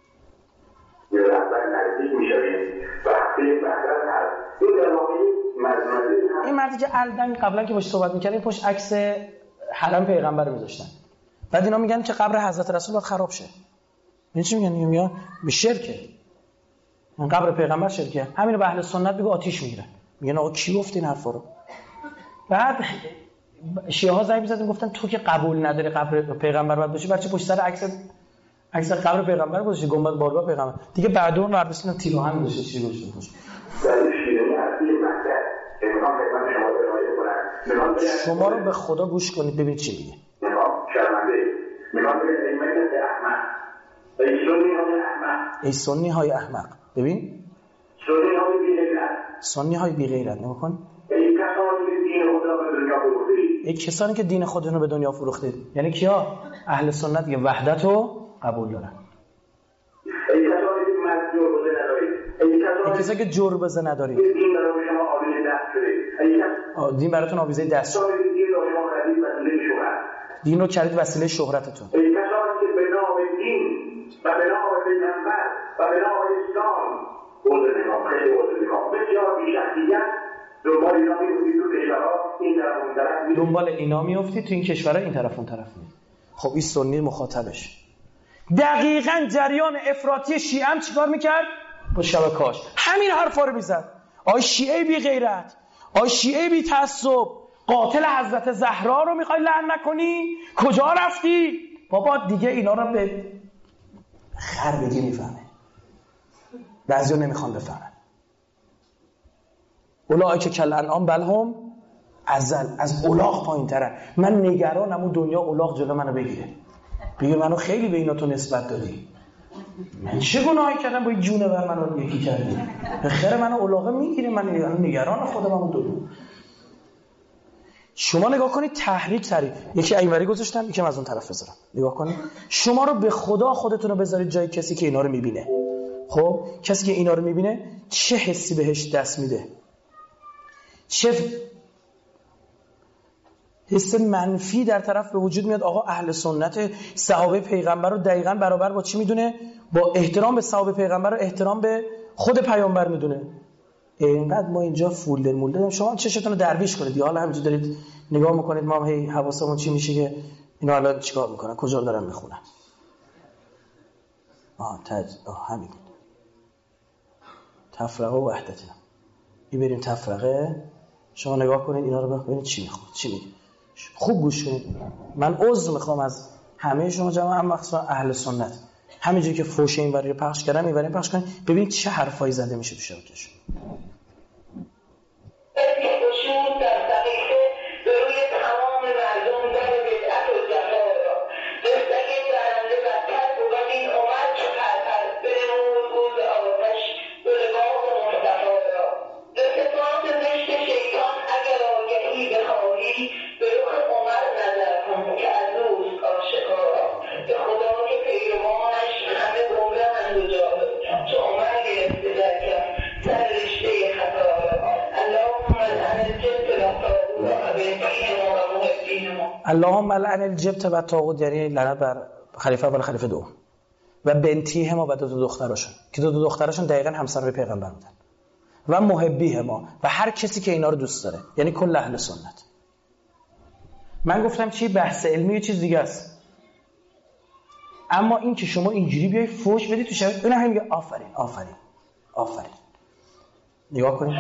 Speaker 2: این مردی که الدن قبلا که باش صحبت می‌کردیم پشت عکس حرم پیغمبر رو می‌ذاشتن. بعد اینا میگن که قبر حضرت رسول باید خراب شه. این چی میگن؟ میگن به شرکه. اون قبر پیغمبر شرکه. همینو به اهل سنت بگو آتیش میگیرن. میگن آقا کی گفت این حرفا رو؟ بعد شیعه ها زنگ می‌زدن گفتن تو که قبول نداری قبر پیغمبر باید باشه، بچه پشت سر عکس قبر پیغمبر گذاشته، گنبد بارگاه پیغمبر. دیگه بعد اون برداشتن تیرو هم گذاشته چی گذاشته. شما رو به خدا گوش کنید ببینید چی میگه. ای سنی های احمق. ببین سنی های بی غیرت نگاه کن. ای کسانی که دین خودتون رو به دنیا فروختید. یعنی کیا؟ اهل سنت که وحدت رو قبول دارن. ای کسانی که جربزه ندارید. دین براتون آویزه دست شد. دین رو کردید وسیله شهرتتون.
Speaker 5: ای کسانی که به نام دین و به نام پیغمبر و به نام اسلام بسیار بی‌شخصیت
Speaker 2: دنبال اینا میافتید تو این کشورها این طرف اون طرف میاد. خب این سنی مخاطبش دقیقاً جریان افراطی شیعه هم چیکار میکرد؟ با شبکه‌اش همین حرفا رو میزد. آی شیعه بی غیرت، آی شیعه بی تعصب، قاتل حضرت زهرا رو میخوای لعن نکنی؟ کجا رفتی؟ بابا دیگه اینا رو به خر بگی میفهمه. بعضیا نمیخوان بفهمن. اولئک کالانعام بل هم اضل. از الاغ پایین‌ترن. من نگرانم اون دنیا الاغ جلو منو بگیره. بگه منو خیلی به اینا تو نسبت دادی. من چه گناهی کردم با این جونور منو یکی کردی؟ به خیر منو الاغه میگیره. من نگران خودم اون دنیا. شما نگاه کنید تحریک سری. یکی اینوری گذاشتم یکم از اون طرف بذارم. نگاه کنید. شما رو به خدا خودتون رو بذارید جای کسی که اینا رو میبینه. خب کسی که اینا رو میبینه چه حسی بهش دست میده؟ چه حس منفی در طرف به وجود میاد؟ آقا اهل سنت صحابه پیغمبر رو دقیقاً برابر با چی میدونه؟ با احترام به صحابه پیغمبر رو احترام به خود پیامبر میدونه. اینقدر ما اینجا فولدر مولدر، شما چشتون رو درویش کنید یا حالا همینجوری دارید نگاه میکنید ما هی حواسمون چی میشه که اینا الان چیکار میکنن، کجا دارن میخونن. همین تفرقه و وحدت. این بریم تفرقه، شما نگاه کنید اینا رو ببینید چی میخواد، چی میگه. خوب گوش کنید. من عذر میخوام از همه شما جماعت، هم مخصوصا اهل سنت، همینجوری که فوش این وری پخش کردم این وری پخش کنید ببینید چه حرفایی زده میشه تو شبکه‌شون. اللهم لعن الجبت و طاغوت، یعنی لعنت بر خلیفه اول خلیفه دوم و بنتیه ما و دو دختراشون که دو دختراشون دقیقاً همسر پیغمبر بودن و محبیه ما و هر کسی که اینا رو دوست داره، یعنی کل اهل سنت. من گفتم چی بحث علمی چیز دیگه است، اما این که شما اینجوری بیای فوش بدی تو شبکه، اون هم میگه آفرین آفرین آفرین. نگاه کنید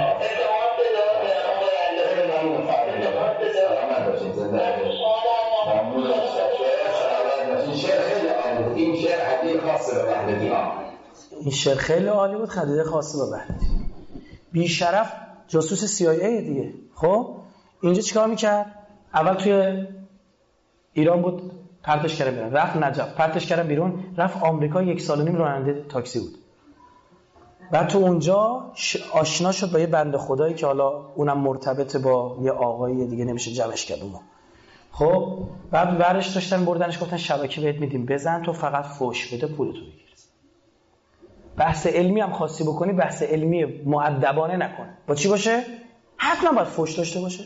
Speaker 2: این شعر خیلی عالی بود، خدیجه خاصه به وحدتی. بی شرف جاسوس CIA دیگه. خب اینجا چیکار میکرد؟ اول توی ایران بود، پرتش کردن بیرون، رفت نجف، پرتش کردن بیرون، رفت آمریکا، 1.5 سال راننده تاکسی بود. بعد تو اونجا آشنا شد با یه بنده خدایی که حالا اونم مرتبط با یه آقایی دیگه، نمیشه جمعش کرد اونو. خب بعد ورش داشتن بردنش، گفتن شبکه بهت میدیم بزن، تو فقط فوش بده پولتو بگیر. بحث علمی هم خواستی بکنی، بحث علمی مؤدبانه نکن. با چی باشه؟ حتما باید فوش داشته باشه.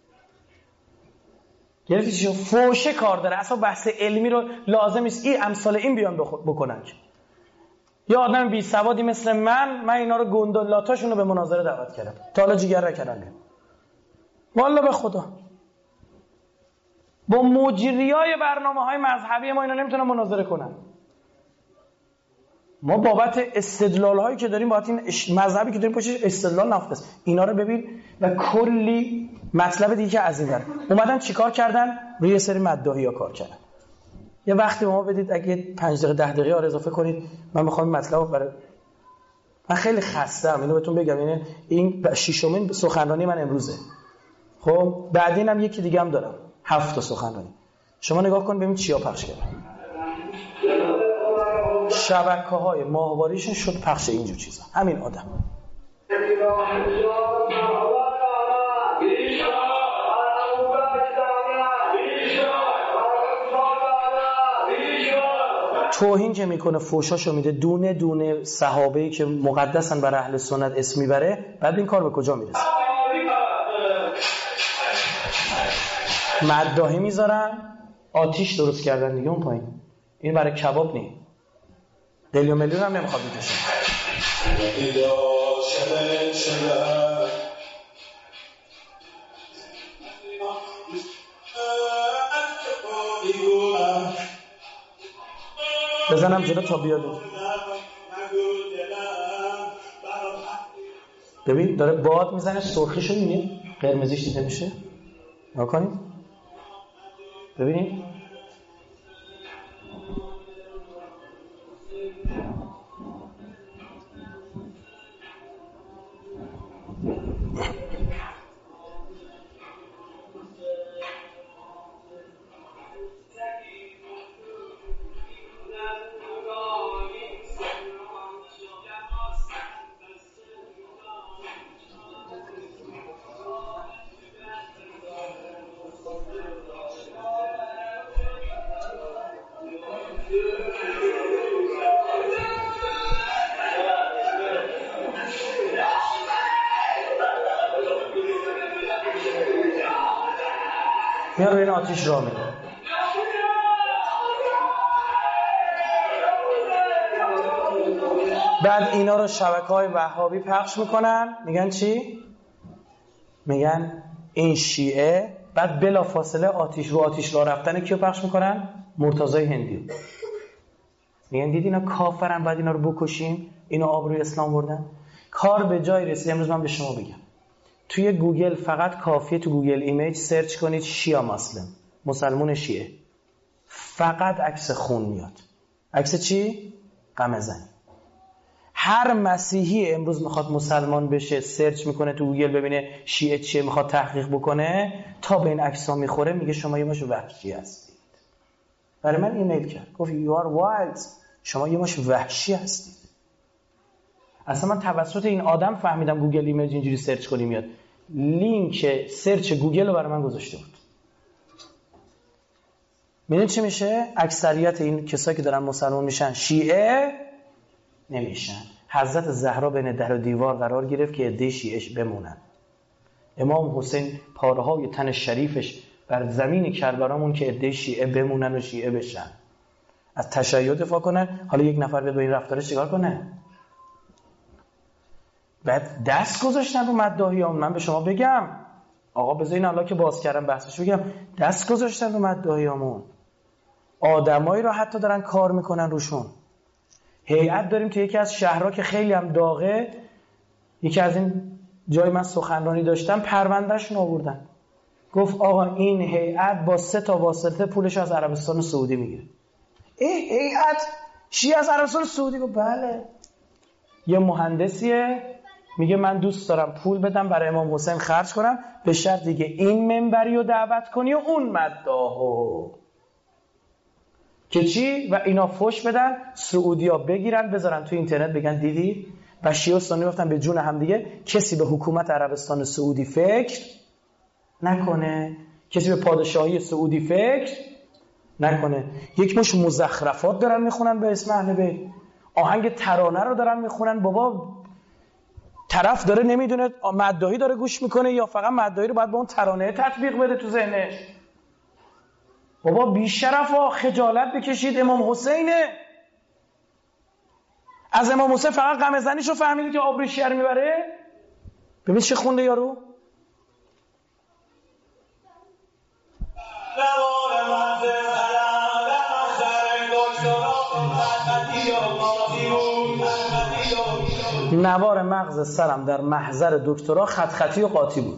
Speaker 2: گرفتی چی؟ فوشه کار داره، اصلا بحث علمی رو لازم نیست این امثال این بیان بکنن. یا آدم بی سوادی مثل من اینا رو گندلاتاشون رو به مناظره دعوت کردم، تا حالا جیگر نکردم. والله به خدا با مجریای برنامه‌های مذهبی ما اینا نمیتونن مناظره کنن. ما بابت استدلال‌هایی که داریم، بابت این مذهبی که داریم پشتش استدلال نافذ، اینا رو ببین و کلی مطلب دیگه که از این داره اومدن چیکار کردن، روی یه سری مداحی‌ها کار کردن. یه وقتی ما بدید اگه 5 دقیقه 10 دقیقه آره اضافه کنید، من می‌خوام مطلبو برای من خیلی خسته‌ام اینو بهتون بگم، یعنی این ششمین سخنرانی من امروزه. خب بعدین هم یکی دیگه هم دارم، 7 تا سخنرانی. شما نگاه کن ببین چیا پخش کردن. شبکه‌های ماهواریشون شد پخش اینجور چیزا. همین آدم توهین که میکنه، فوشاشو میده، دونه دونه صحابه‌ای که مقدسن برای اهل سنت اسم میبره، بعد این کار به کجا میرسه؟ مداحی میذارن، آتیش درست کردن دیگه اون پایین. این برای کباب نیست. قلیون میلیون هم نمیخواد بکشه. بزنم جلو تا بیاد. ببین داره باد میزنه، سرخیشو میبینید، قرمزیش دیده میشه. نگاه کنید ببینید میاره این آتیش را میره. بعد اینا رو شبکه‌های وهابی پخش میکنن، میگن چی؟ میگن این شیعه. بعد بلافاصله آتش رو رفتن کیو پخش میکنن؟ مرتضی هندی. میگن دید اینا کافرن، بعد اینا رو بکشیم، اینا آبروی اسلام بردن. کار به جای رسید. امروز من به شما بگم توی گوگل فقط کافیه تو گوگل ایمیج سرچ کنید شیعه مسلم، مسلمون شیعه، فقط عکس خون میاد. عکس چی؟ قمه زنی. هر مسیحی امروز میخواد مسلمان بشه سرچ میکنه تو گوگل ببینه شیعه چیه، میخواد تحقیق بکنه، تا به این عکس‌ها میخوره میگه شما یه ماش وحشی هستید. برای من ایمیل کرد گفت you are wild، شما یه ماش وحشی هستید. اصلا من توسط این آدم فهمیدم گوگل ایمیج اینجوری سرچ کنی میاد. لینک سرچ گوگل رو برای من گذاشته بود. میدونید چی میشه؟ اکثریت این کسایی که دارن مسلمان میشن شیعه نمیشن. حضرت زهرا بین در و دیوار قرار گرفت که عده شیعه بمونن. امام حسین پارهای تن شریفش بر زمین کربلامون که عده شیعه بمونن و شیعه بشن، از تشیع دفاع کنن. حالا یک نفر به این رفتارش چیکار کنه؟ بعد دست گذاشتن رو مداحیان. من به شما بگم آقا بذارین الله که باز کردم بحثش بگم، دست گذاشتن رو مداحیامون. آدمایی رو حتی دارن کار میکنن روشون. هیئت داریم تو یکی از شهرها که خیلی هم داغه، یکی از این جای من سخنرانی داشتم، پروندهشون آوردن. گفت آقا این هیئت با 3 تا واسطه پولش از عربستان سعودی میگیره. هیئت شیعه از عربستان سعودی؟ گفت بله. یه مهندسیه میگه من دوست دارم پول بدم برای امام حسین خرج کنم، به شرط دیگه این منبری رو دعوت کنی و اون مداحو که چی؟ و اینا فوش بدن، سعودیا بگیرن بذارن تو اینترنت بگن دیدی؟ و شیعه و سنی گفتن به جون هم دیگه کسی به حکومت عربستان سعودی فکر نکنه، کسی به پادشاهی سعودی فکر نکنه. یک مش مزخرفات دارن میخونن به اسم اهل بیت، آهنگ ترانه رو دارن میخونن. بابا طرف داره نمیدونه مداحی داره گوش میکنه یا فقط مداحی رو باید به اون ترانه تطبیق بده تو ذهنش. بابا بیشرفا خجالت بکشید، امام حسینه. از امام حسین فقط قمه زنیشو فهمیدید که آبروی شیعه رو میبره؟ ببین چه خونده یارو. نوار مغز سرم در محضر دکترا خط خطی و قاطی بود.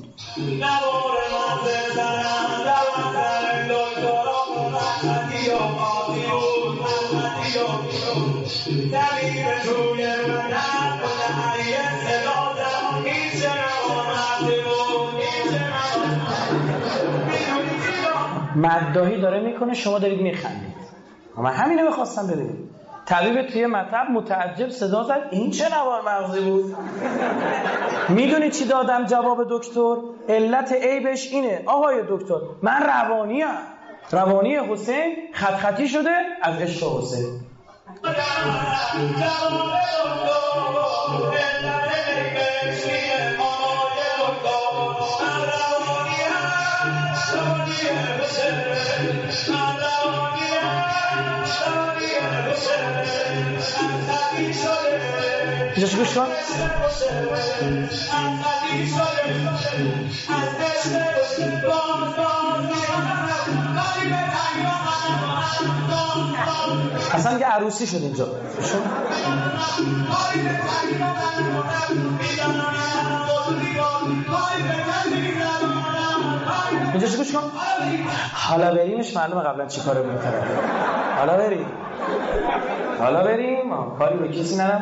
Speaker 2: مداحی داره میکنه، شما دارید میخندید. من همینو میخواستم ببینید. طبیب توی مطب متعجب صدا زد این چه نوار مغزی بود؟ میدونی چی دادم جواب دکتر؟ علت عیبش اینه آقای دکتر من روانی حسین خط خطی شده از عشق حسین. اینجاش گوش کن. اصلا یه عروسی شد اینجا. اینجاش گوش کن. حالا بریمش معلومه قبلا چی کاره بود. حالا بریم کاری به کسی ندارم.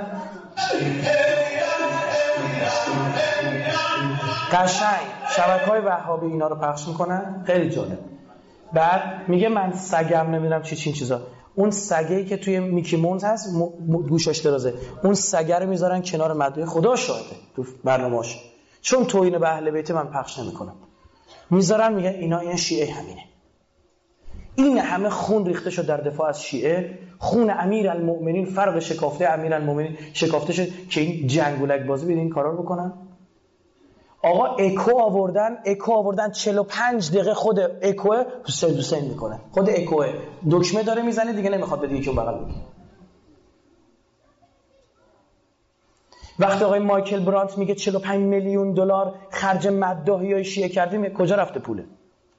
Speaker 2: قشنگ شبکه‌های وهابی اینا رو پخش میکنن، خیلی جالب. بعد میگه من سگم نمیدونم چی چیزا. اون سگه‌ای که توی میکی مونز هست گوشاش درازه، اون سگه رو میذارن کنار مدعی. خدا شاهده تو برنامه‌اش، چون توهین به اهل بیت من پخش نمیکنم، میذارن میگن اینا این شیعه همینه. این همه خون ریخته شد در دفاع از شیعه، خون امیرالمؤمنین، فرق شکافته امیرالمؤمنین شکافته شد که این جنگولک بازی بدین این کارا رو بکنن. آقا اکو آوردن 45 دقیقه خود اکو حسین میکنه، خود اکو دکمه داره میزنه دیگه، نمیخواد بده یکی اون بغل بگه. وقتی آقای مایکل برانت میگه 45 میلیون دلار خرج مداحی شیعه کردیم، کجا رفته پوله؟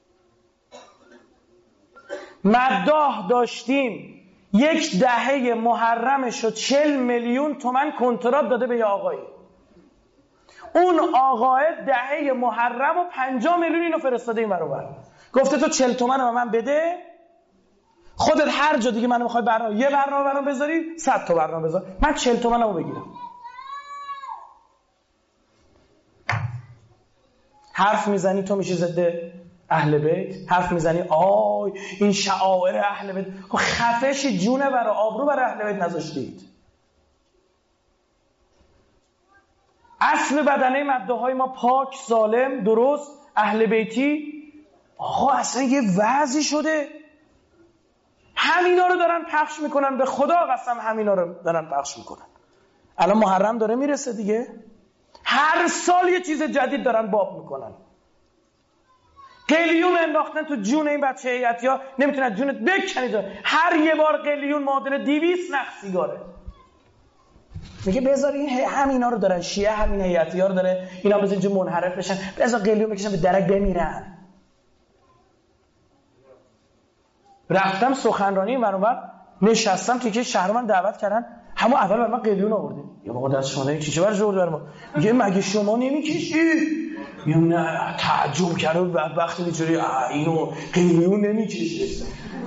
Speaker 2: مداح داشتیم 1 دهه محرمش رو 40 میلیون تومان کنترات داده به یه آقایی. اون آقای دهه محرم و 50 میلیون اینو فرستاده این برابر، گفته تو 40 تومن رو من بده، خودت هر جا دیگه منو میخوای یه برنامه برام بذاری 100 تا برنامه بذار، من 40 تومنمو بگیرم. حرف میزنی تو میشی ضد اهل بیت، حرف میزنی آی این شعائر اهل بیت، خفش جونه برای آبرو برای اهل بیت نذاشتید. اصل بدنه مداحای ما پاک، سالم، درست، اهل بیتی. آقا اصلا یه وضعی شده همینا رو دارن پخش میکنن، به خدا قسم همینا رو دارن پخش میکنن. الان محرم داره میرسه دیگه، هر سال یه چیز جدید دارن باب میکنن. قلیون انداختن تو جون این بچه هیئتیا، نمیتونن جونت بکنید. هر یه بار قلیون معادل 200 نخ سیگاره. میگه بذار این همینا رو دارن، شیعه همین هیئتیا رو داره، اینا بذار اینجا منحرف بشن، بذار قلیون بکشن به درک بمیرن. رفتم سخنرانی منوبر نشستم توی که شهر من دعوت کردن، همون اول بر من قلیون آوردیم. یا بابا دست شما دارین چی برش آورد بر ما؟ میگه مگه شما نمیکشی؟ یا نه تعجب کرده بدبخت اینجوری اینو قلیون نمیکشه.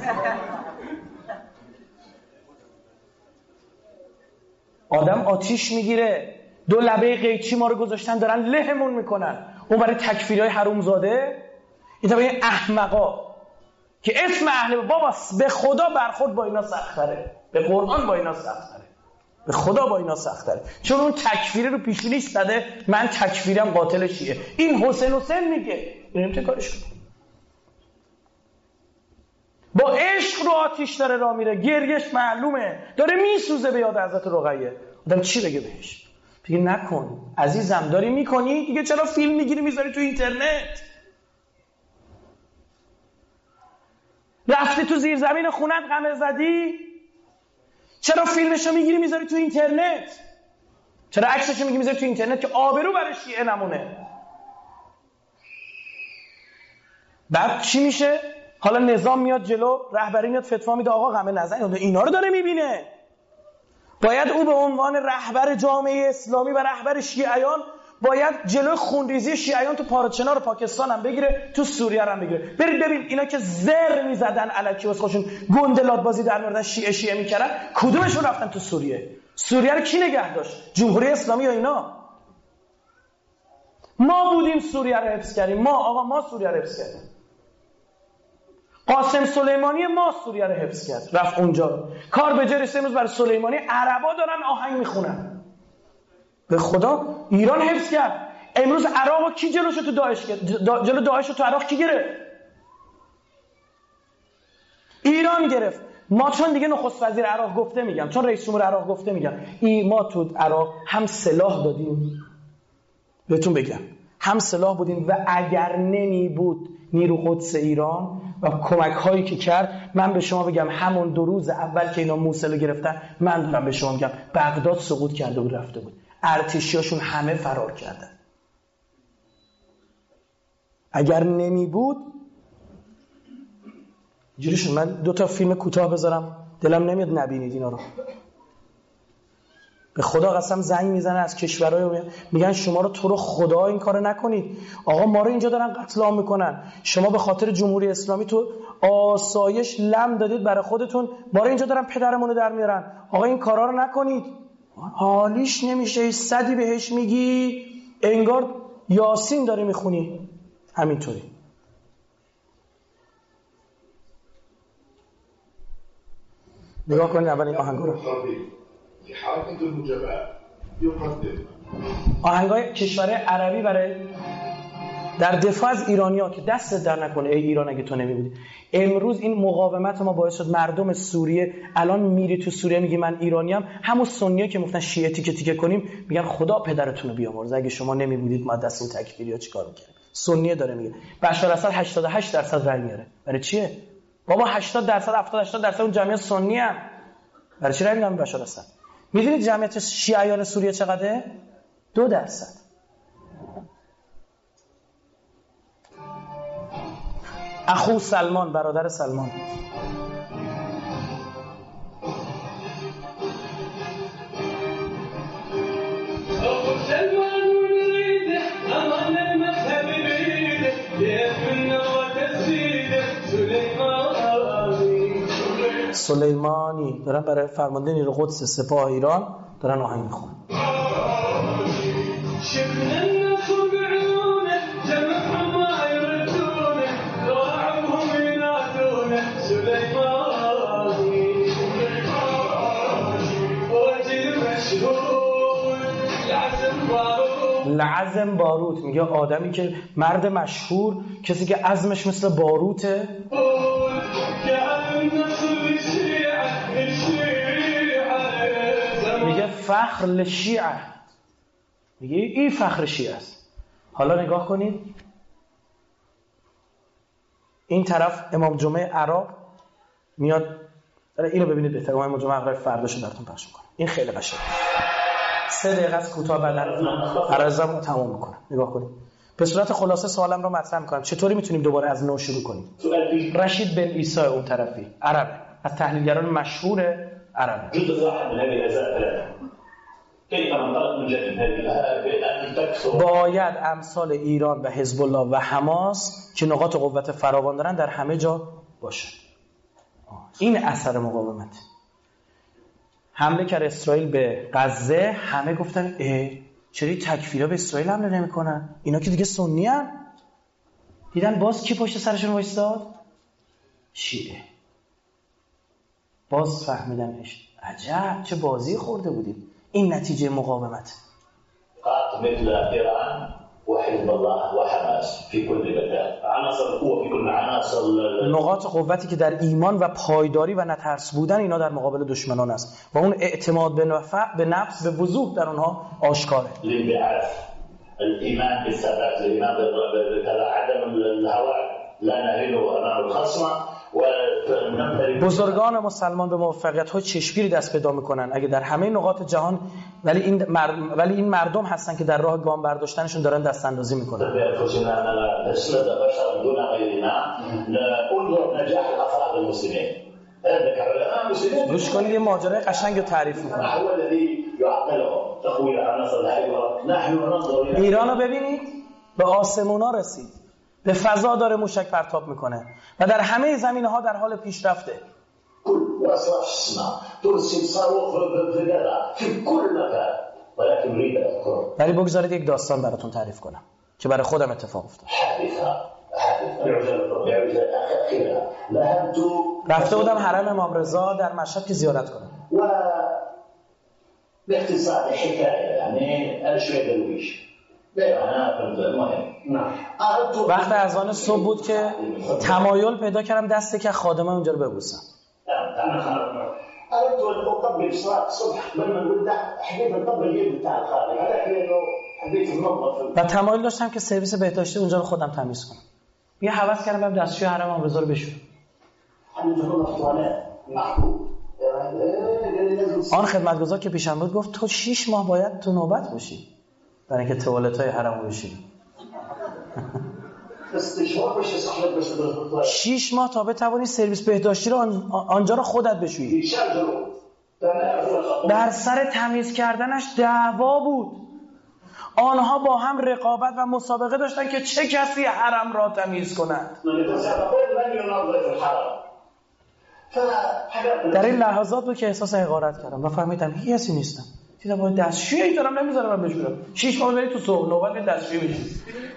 Speaker 2: آدم آتیش میگیره. 2 لبه قیچی ما رو گذاشتن دارن لهمون میکنن. اون برای تکفیریای حرومزاده، این طبعا احمقا که اسم اهل بابا به خدا برخورد با اینا سخت‌تره، به قرآن با اینا سخت‌تره، به خدا با اینا سخت‌تره. چون اون تکفیری رو پیشونیش زده من تکفیرم قاتل شیعه. این حسین میگه بریم چه کارش کنیم؟ با عشق رو آتیش داره راه میره، گریش معلومه، داره میسوزه به یاد حضرت رقیه. آدم چی بگه بهش؟ بگه نکن عزیزم، داری میکنی دیگه، چرا فیلم میگیری میذاری تو اینترنت؟ رفتی تو زیر زمین خونت قمه زدی، چرا فیلمشو میگیری میذاری تو اینترنت؟ چرا عکسشو میگیری میذاری تو اینترنت که آبرو برای شیعه نمونه؟ بعد چی میشه؟ حالا نظام میاد جلو، رهبری میاد فتوا میده آقا قمه نزنید. اینا رو داره میبینه. باید او به عنوان رهبر جامعه اسلامی و رهبر شیعیان باید جلوی خونریزی شیعیان تو پارچنار پاکستان هم بگیره، تو سوریه هم بگیره. برید ببین اینا که زر میزدن الکی واسه خودشون گندلات بازی در میاردن شیعه میکردن، کدومشون رفتن تو سوریه؟ سوریه رو کی نگه داشت؟ جمهوری اسلامی یا اینا؟ ما بودیم سوریه رو حفظ کردیم. ما سوریه رو حفظ کردیم. قاسم سلیمانی ما سوریه رو حفظ کرد، رفت اونجا. کار به جرس امروز برای سلیمانی عربا دارن آهنگ میخونن. به خدا ایران حفظ کرد. امروز عراق کی جلوشو تو داعش گرفت؟ جلو داعشو تو عراق کی گرفت؟ ایران گرفت. ما چون دیگه نخست وزیر عراق گفته میگم، چون رئیس جمهور عراق گفته میگم، ما تو عراق هم سلاح دادیم، بهتون بگم هم سلاح بودیم و اگر نمی بود نیرو قدس ایران و کمک هایی که کرد، من به شما بگم همون 2 روز اول که اینا موصل رو گرفتن، من دارم به شما میگم بغداد سقوط کرده بود، رفته بود، ارتشیاشون همه فرار کردن. اگر نمی بود جوریشون. من 2 تا فیلم کوتاه بذارم، دلم نمیاد نبینید اینا رو. به خدا قسم زنگ میزنه از کشورهای میگن شما رو تو رو خدا این کارو نکنید. آقا ما رو اینجا دارن قتل عام میکنن، شما به خاطر جمهوری اسلامی تو آسایش لم دادید برای خودتون، ما رو اینجا دارن پدرمون رو در میارن. آقا این کارا رو نکنید. حالیش نمیشه، صدی بهش میگی انگار یاسین داری میخونی. همینطوری. نگاه کنید اول این آهنگ رو.
Speaker 6: حركة المجابهة يقدم
Speaker 2: آهنگای کشور عربی برای در دفاع از ایرانی‌ها که دست در نکنه. ای ایران اگه تو نمی‌بودی. امروز این مقاومت ما باعث شد مردم سوریه الان میری تو سوریه میگی من ایرانیام، همون سنی‌ها که گفتن شیعه تیکه تیکه کنیم میگن خدا پدرتون رو بیامرزه، اگه شما نمی‌بودید ما دست این تکفیری‌ها چیکار می‌کردیم. سنیه داره میگه بشار اسد 88% رای میاره. برای چیه؟ بابا 80% 70-80% اون جمعیت سنی ام. برای چی رای میدن بشار اسد؟ میدونید جمعیت شیعیان سوریه چقدره؟ 2%. اخو سلمان، برادر سلمان. سلیمانی دارن برای فرمانده نیروی قدس سپاه ایران دارن آهنگ میخونن. لعزم باروت میگه آدمی که مرد مشهور، کسی که عزمش مثل باروته. میگه فخر لشیعه، میگه این فخر شیعه است. حالا نگاه کنید این طرف امام جمعه عراق میاد، اینو ببینید بهتر. امام جمعه عراق فرداشو براتون پخش میکنم. این خیلی قشنگه. 3 دقیقه از کوتاه بعد عرضمو تموم میکنم. نگاه کنید. به صورت خلاصه سوالم رو مطرح میکنم. چطوری میتونیم دوباره از نو شروع کنیم؟ رشید بن عیسی اون طرفی عربه، از تحلیلگران مشهور عربه. باید امثال ایران و حزب الله و حماس که نقاط قوت فراوان دارن در همه جا باشه. این اثر مقاومت. حمله کرد اسرائیل به غزه، همه گفتن چرا تکفیرها به اسرائیل حمله نمی‌کنن؟ اینا که دیگه سنی ان. دیدن باز کی پشت سرشون وایساد؟ شیعه. باز فهمیدنش. عجب چه بازی خورده بودیم. این نتیجه مقاومت.
Speaker 7: قاط مثل ایران وحزب الله وحماس في كل مكان، عناصر القوه في كل عناصر
Speaker 2: نقاط قوتی که در ایمان و پایداری و نترس بودن اینا در مقابل دشمنان است و اون اعتماد به نفس به وضوح در اونها آشکاره.
Speaker 7: الایمان بالثبات، الایمان عدم الهوى، لا نهينه امام الخصم.
Speaker 2: بزرگان مسلمان به موفقیت‌های چشمگیری دست پیدا می‌کنن اگه در همه نقاط جهان، ولی این مردم هستن که در راه گام برداشتنشون دارن دست اندازی می‌کنن. گوش کنید یه ماجرای قشنگ رو تعریف می‌کنه. ایرانو ببینید به آسمونا رسید، به فضا داره موشک پرتاب میکنه و در همه زمینه‌ها در حال پیشرفته. ولی بگذارید یک داستان براتون تعریف کنم که برای خودم اتفاق افتاد. رفته بودم حرم امام رضا در مشهد که زیارت کنم.
Speaker 7: باختصار حکایه یعنی انا شويه درویش.
Speaker 2: وقت اذان صبح بود که تمایل پیدا کردم دستی که خادمه اونجا رو ببوسم. و تمایل داشتم که سرویس بهداشتی اونجا رو خودم تمیز کنم. یه هوس کردم برم دستشوی حرم امام رضا رو بشورم. آن خدمتگزار که پیشم بود گفت تو 6 ماه باید تو نوبت باشی برای اینکه توالت‌های حرم رو بشوری. 6 ماه تا بتوانی سرویس بهداشتی رو آنجا رو خودت بشویی. در سر تمیز کردنش دعوا بود. آنها با هم رقابت و مسابقه داشتن که چه کسی حرم را تمیز کند. در این لحظات بود که احساس حقارت کردم و فهمیدم هیچ کسی نیستم. دیدم باید دستشویی دارم نمیذارم من بشورم. 6 ماه برید تو صبح نوبت دستشویی بشی.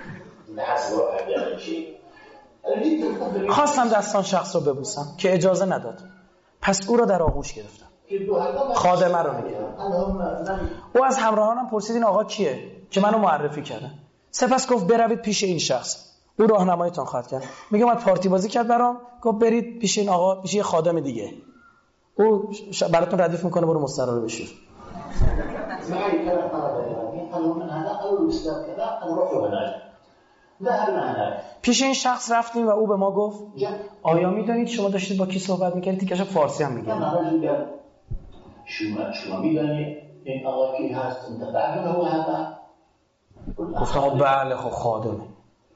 Speaker 2: خواستم دستان شخص رو ببوسم که اجازه نداد. پس او را در آغوش گرفتم. خادمه رو میگیرم. او از همراهانم پرسید این آقا کیه که منو معرفی کردن. سپس گفت بروید پیش این شخص. او راهنماییتون خواهد کرد. میگم من پارتی بازی کرد برام، گفت برید پیش این آقا، پیش یه خادم دیگه. او براتون ردیف میکنه برو مستر رو بشور. پیش این شخص رفتیم و او به ما گفت آیا میدانید شما داشتید با کی صحبت میکردید؟ دیگه فارسی هم میگه.
Speaker 7: شما میدونید این آقا کی هست؟ انت تعرفونه هو هذا؟
Speaker 2: گفتم بله خب خادمه.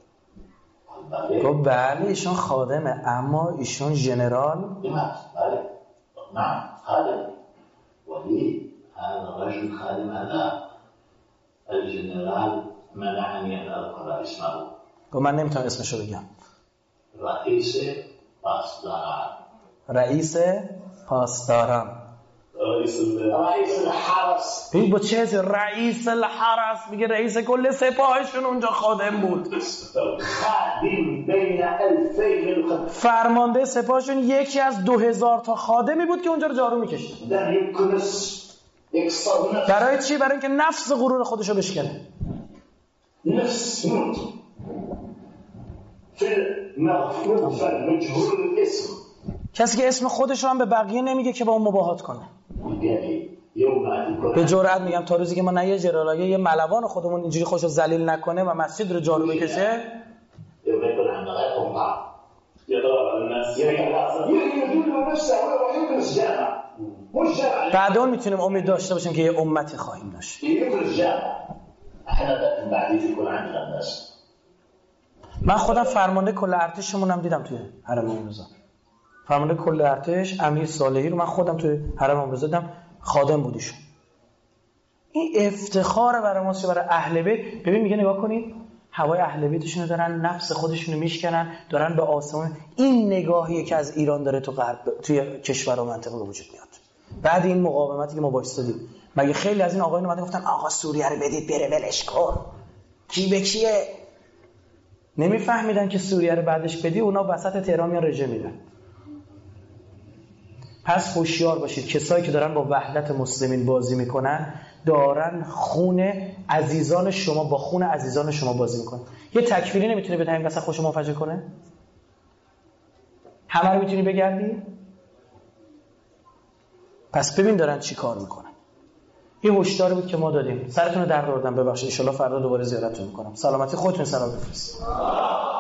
Speaker 2: گفت بله ایشون خادمه اما ایشون ژنرال
Speaker 7: بله نعم خادم ولی هذا رجل خادم هذا الجنرال منعني ان اذكر اسمه.
Speaker 2: گفت من نمیتونم اسمشو بگم.
Speaker 7: رئیس پاسداران.
Speaker 2: رئیس پاسداران.
Speaker 7: رئیس الحرس.
Speaker 2: ببین با چه حسی رئیس الحرس میگه رئیس کل سپاهشون اونجا خادم بود.
Speaker 7: خادم بین 2000
Speaker 2: فرمانده سپاهشون یکی از 2000 تا خادمی بود که اونجا رو جارو میکشید. برای چی؟ برای اینکه نفس غرور خودشو بشکنه.
Speaker 7: نفس موت فی مغفور مجهول الاسم.
Speaker 2: کسی که اسم خودش رو هم به بقیه نمیگه که با اون مباهات کنه. به جرئت میگم تا روزی که ما نه یه جرالایه یه ملوان خودمون اینجوری خوشو ذلیل نکنه و مسجد رو جارو بکشه بعد اون میتونیم امید داشته باشیم که یه امتی خواهیم داشت. من خودم فرمانده کل ارتشمون هم دیدم توی حرم امروزا. فرمانده کل ارتش امیر صالحی رو من خودم توی حرم امروزا دیدم، خادم بودیشون. این افتخار برای ماست که برای اهل بیت. ببین میگه نگاه کنید هوای اهل بیتشون رو دارن، نفس خودشون رو میشکنن، دارن به آسمان. این نگاهیه که از ایران داره تو غرب توی کشور و منطقه به وجود میاد. بعد این مقاومتی که ما وایسادیم، مگه خیلی از این آقایون اومدن گفتن آقا سوریه رو بدید بره ولش کن، کی به کیه؟ نمیفهمیدن که سوریه رو بعدش بدی اونا وسط تهران میان رژه میدن. پس هوشیار باشید کسایی که دارن با وحدت مسلمین بازی میکنن دارن خون عزیزان شما با خون عزیزان شما بازی میکنن. یه تکفیری نمیتونه به همین وسط خوشو منفجر کنه؟ همه رو میتونی بگردی؟ پس ببین دارن چی کار میکنن. این هشداری بود که ما دادیم. سرتون رو درد آوردم، ببخشید. ان شاء الله فردا دوباره زیارتتون میکنم. سلامتی خودتون سلام بفرستید.